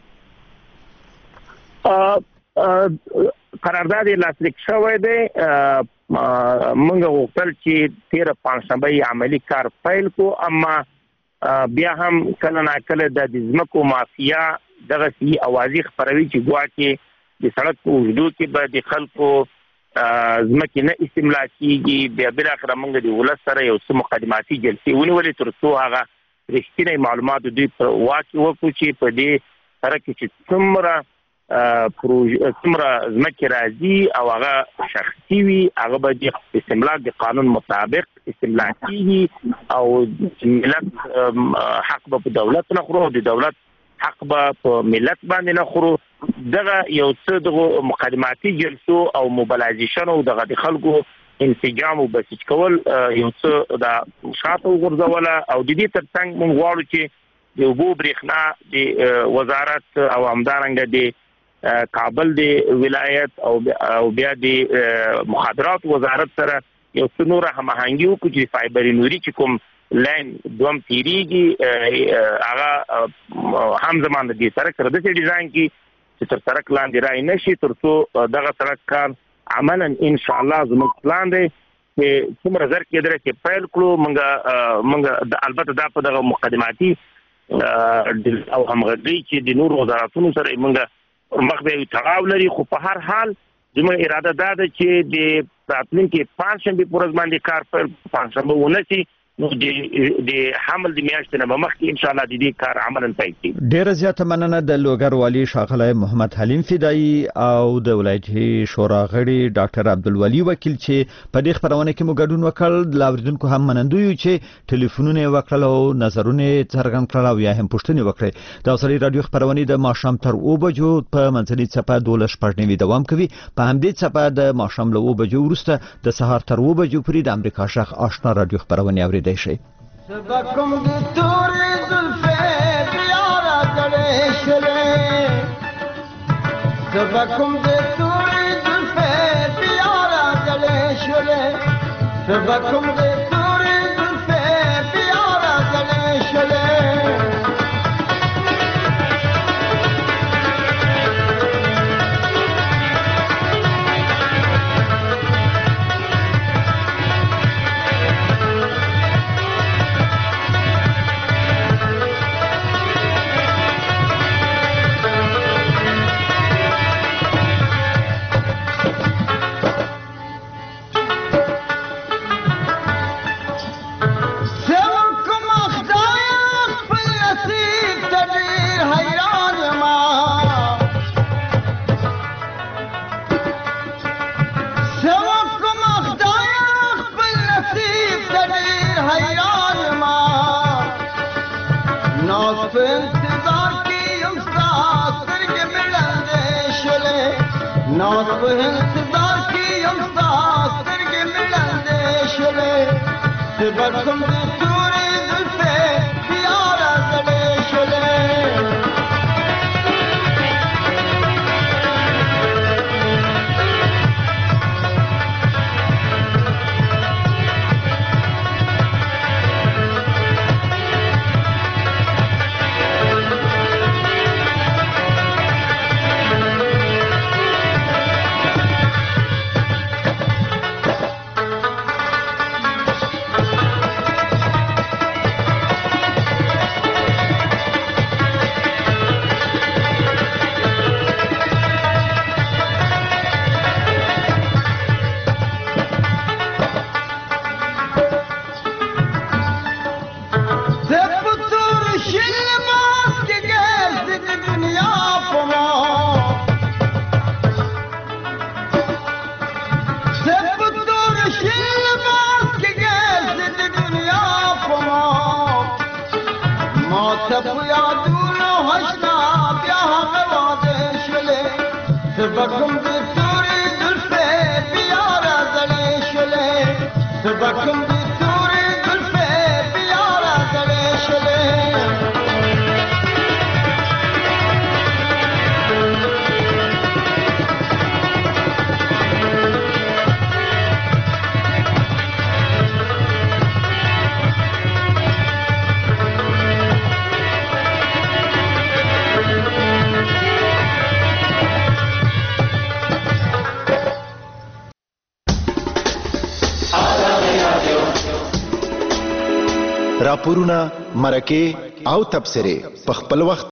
قرارداد لاسلیک شوی دی. موږ غوښتل چې 13 پنځشنبه عملی کار پیل کو، اما بیا هم کله نا کله د ځمکو مافیا دغه سی اوازې خبروي چې ګواکې د سړک په اوږدو کې به د خلکو ځمکې نه استملاک کیږي. بیا بالاخره موږ د ولس سره یو څه مقدماتي جلسې ونیولې تر څو هغه رښتینی معلومات دوی په واقع وکړو چې په دې سره کې چې څومره ځمکې راځي او هغه شخصي وي، هغه به د استملاک د قانون مطابق استملاک کیږي او ملت حق به په دولت نه خورو، د دولت حق به په ملت باندې نه خورو. دغه یو څه د مقدماتي جلسو او موبلایزیشن او دغه د خلکو انسجام او بسیج کول یو څه د شاته وګرځول او د دې ترڅنګ موږ غواړو چې د اوبو برېښنا د وزارت او همدارنګه د کابل د ولایت او بیا د مخابرات وزارت سره یو څه نور هماهنګي وکړو چې فایبر نوري چې کوم لاین دوم تیریږي هغه هم زمانه دي سره کړه د ډیزاین کې چې تر سره لاندې راي نشي تر څو دغه سړک کار عملا ان شاء الله زموږ پلان دی چې څومره زر کې درته پیل کړو. موږ البته دا په دغه مقدماتي او همغږي چې د نور وزارتونو سره موږ مخ به تړاو لري، خو په هر حال زموږ اراده ده چې د راتلونکي پنځشنبه پر ورځ باندې کار پیل پنځشنبه ونشي، نو د حمل د میاشتې نه مخکې ان شاء الله د دې کار عملاً پیل شي. ډیره زیاته مننه د لوګر والي ښاغلی محمد حلیم فدایي او د ولایتي شورا غړي ډاکټر عبدالولي وکیل چې په دې خبرونه کې مو ګډون وکړ. د اوریدونکو هم منندوی چې ټلیفونونه وکړل او نظرونه څرګند کړل او یا هم پوښتنې وکړې. د اوسنۍ رادیو خبرونه د ماښام تر 2 بجو په منځنۍ څپه 12:15 دوام کوي. په همدې څپه د ماښام له 2 بجو وروسته د سهار تر 2 بجو پورې د امریکا شخ آشنا رادیو خبرونه اوري. سبکم دی توری زلفے بیارا گڑے شلے سبکم دی توری زلفے بیارا گڑے شلے سبکم دی توری زلفے بیارا گڑے شلے راپورونه، مرکه او تبصره په خپل وخت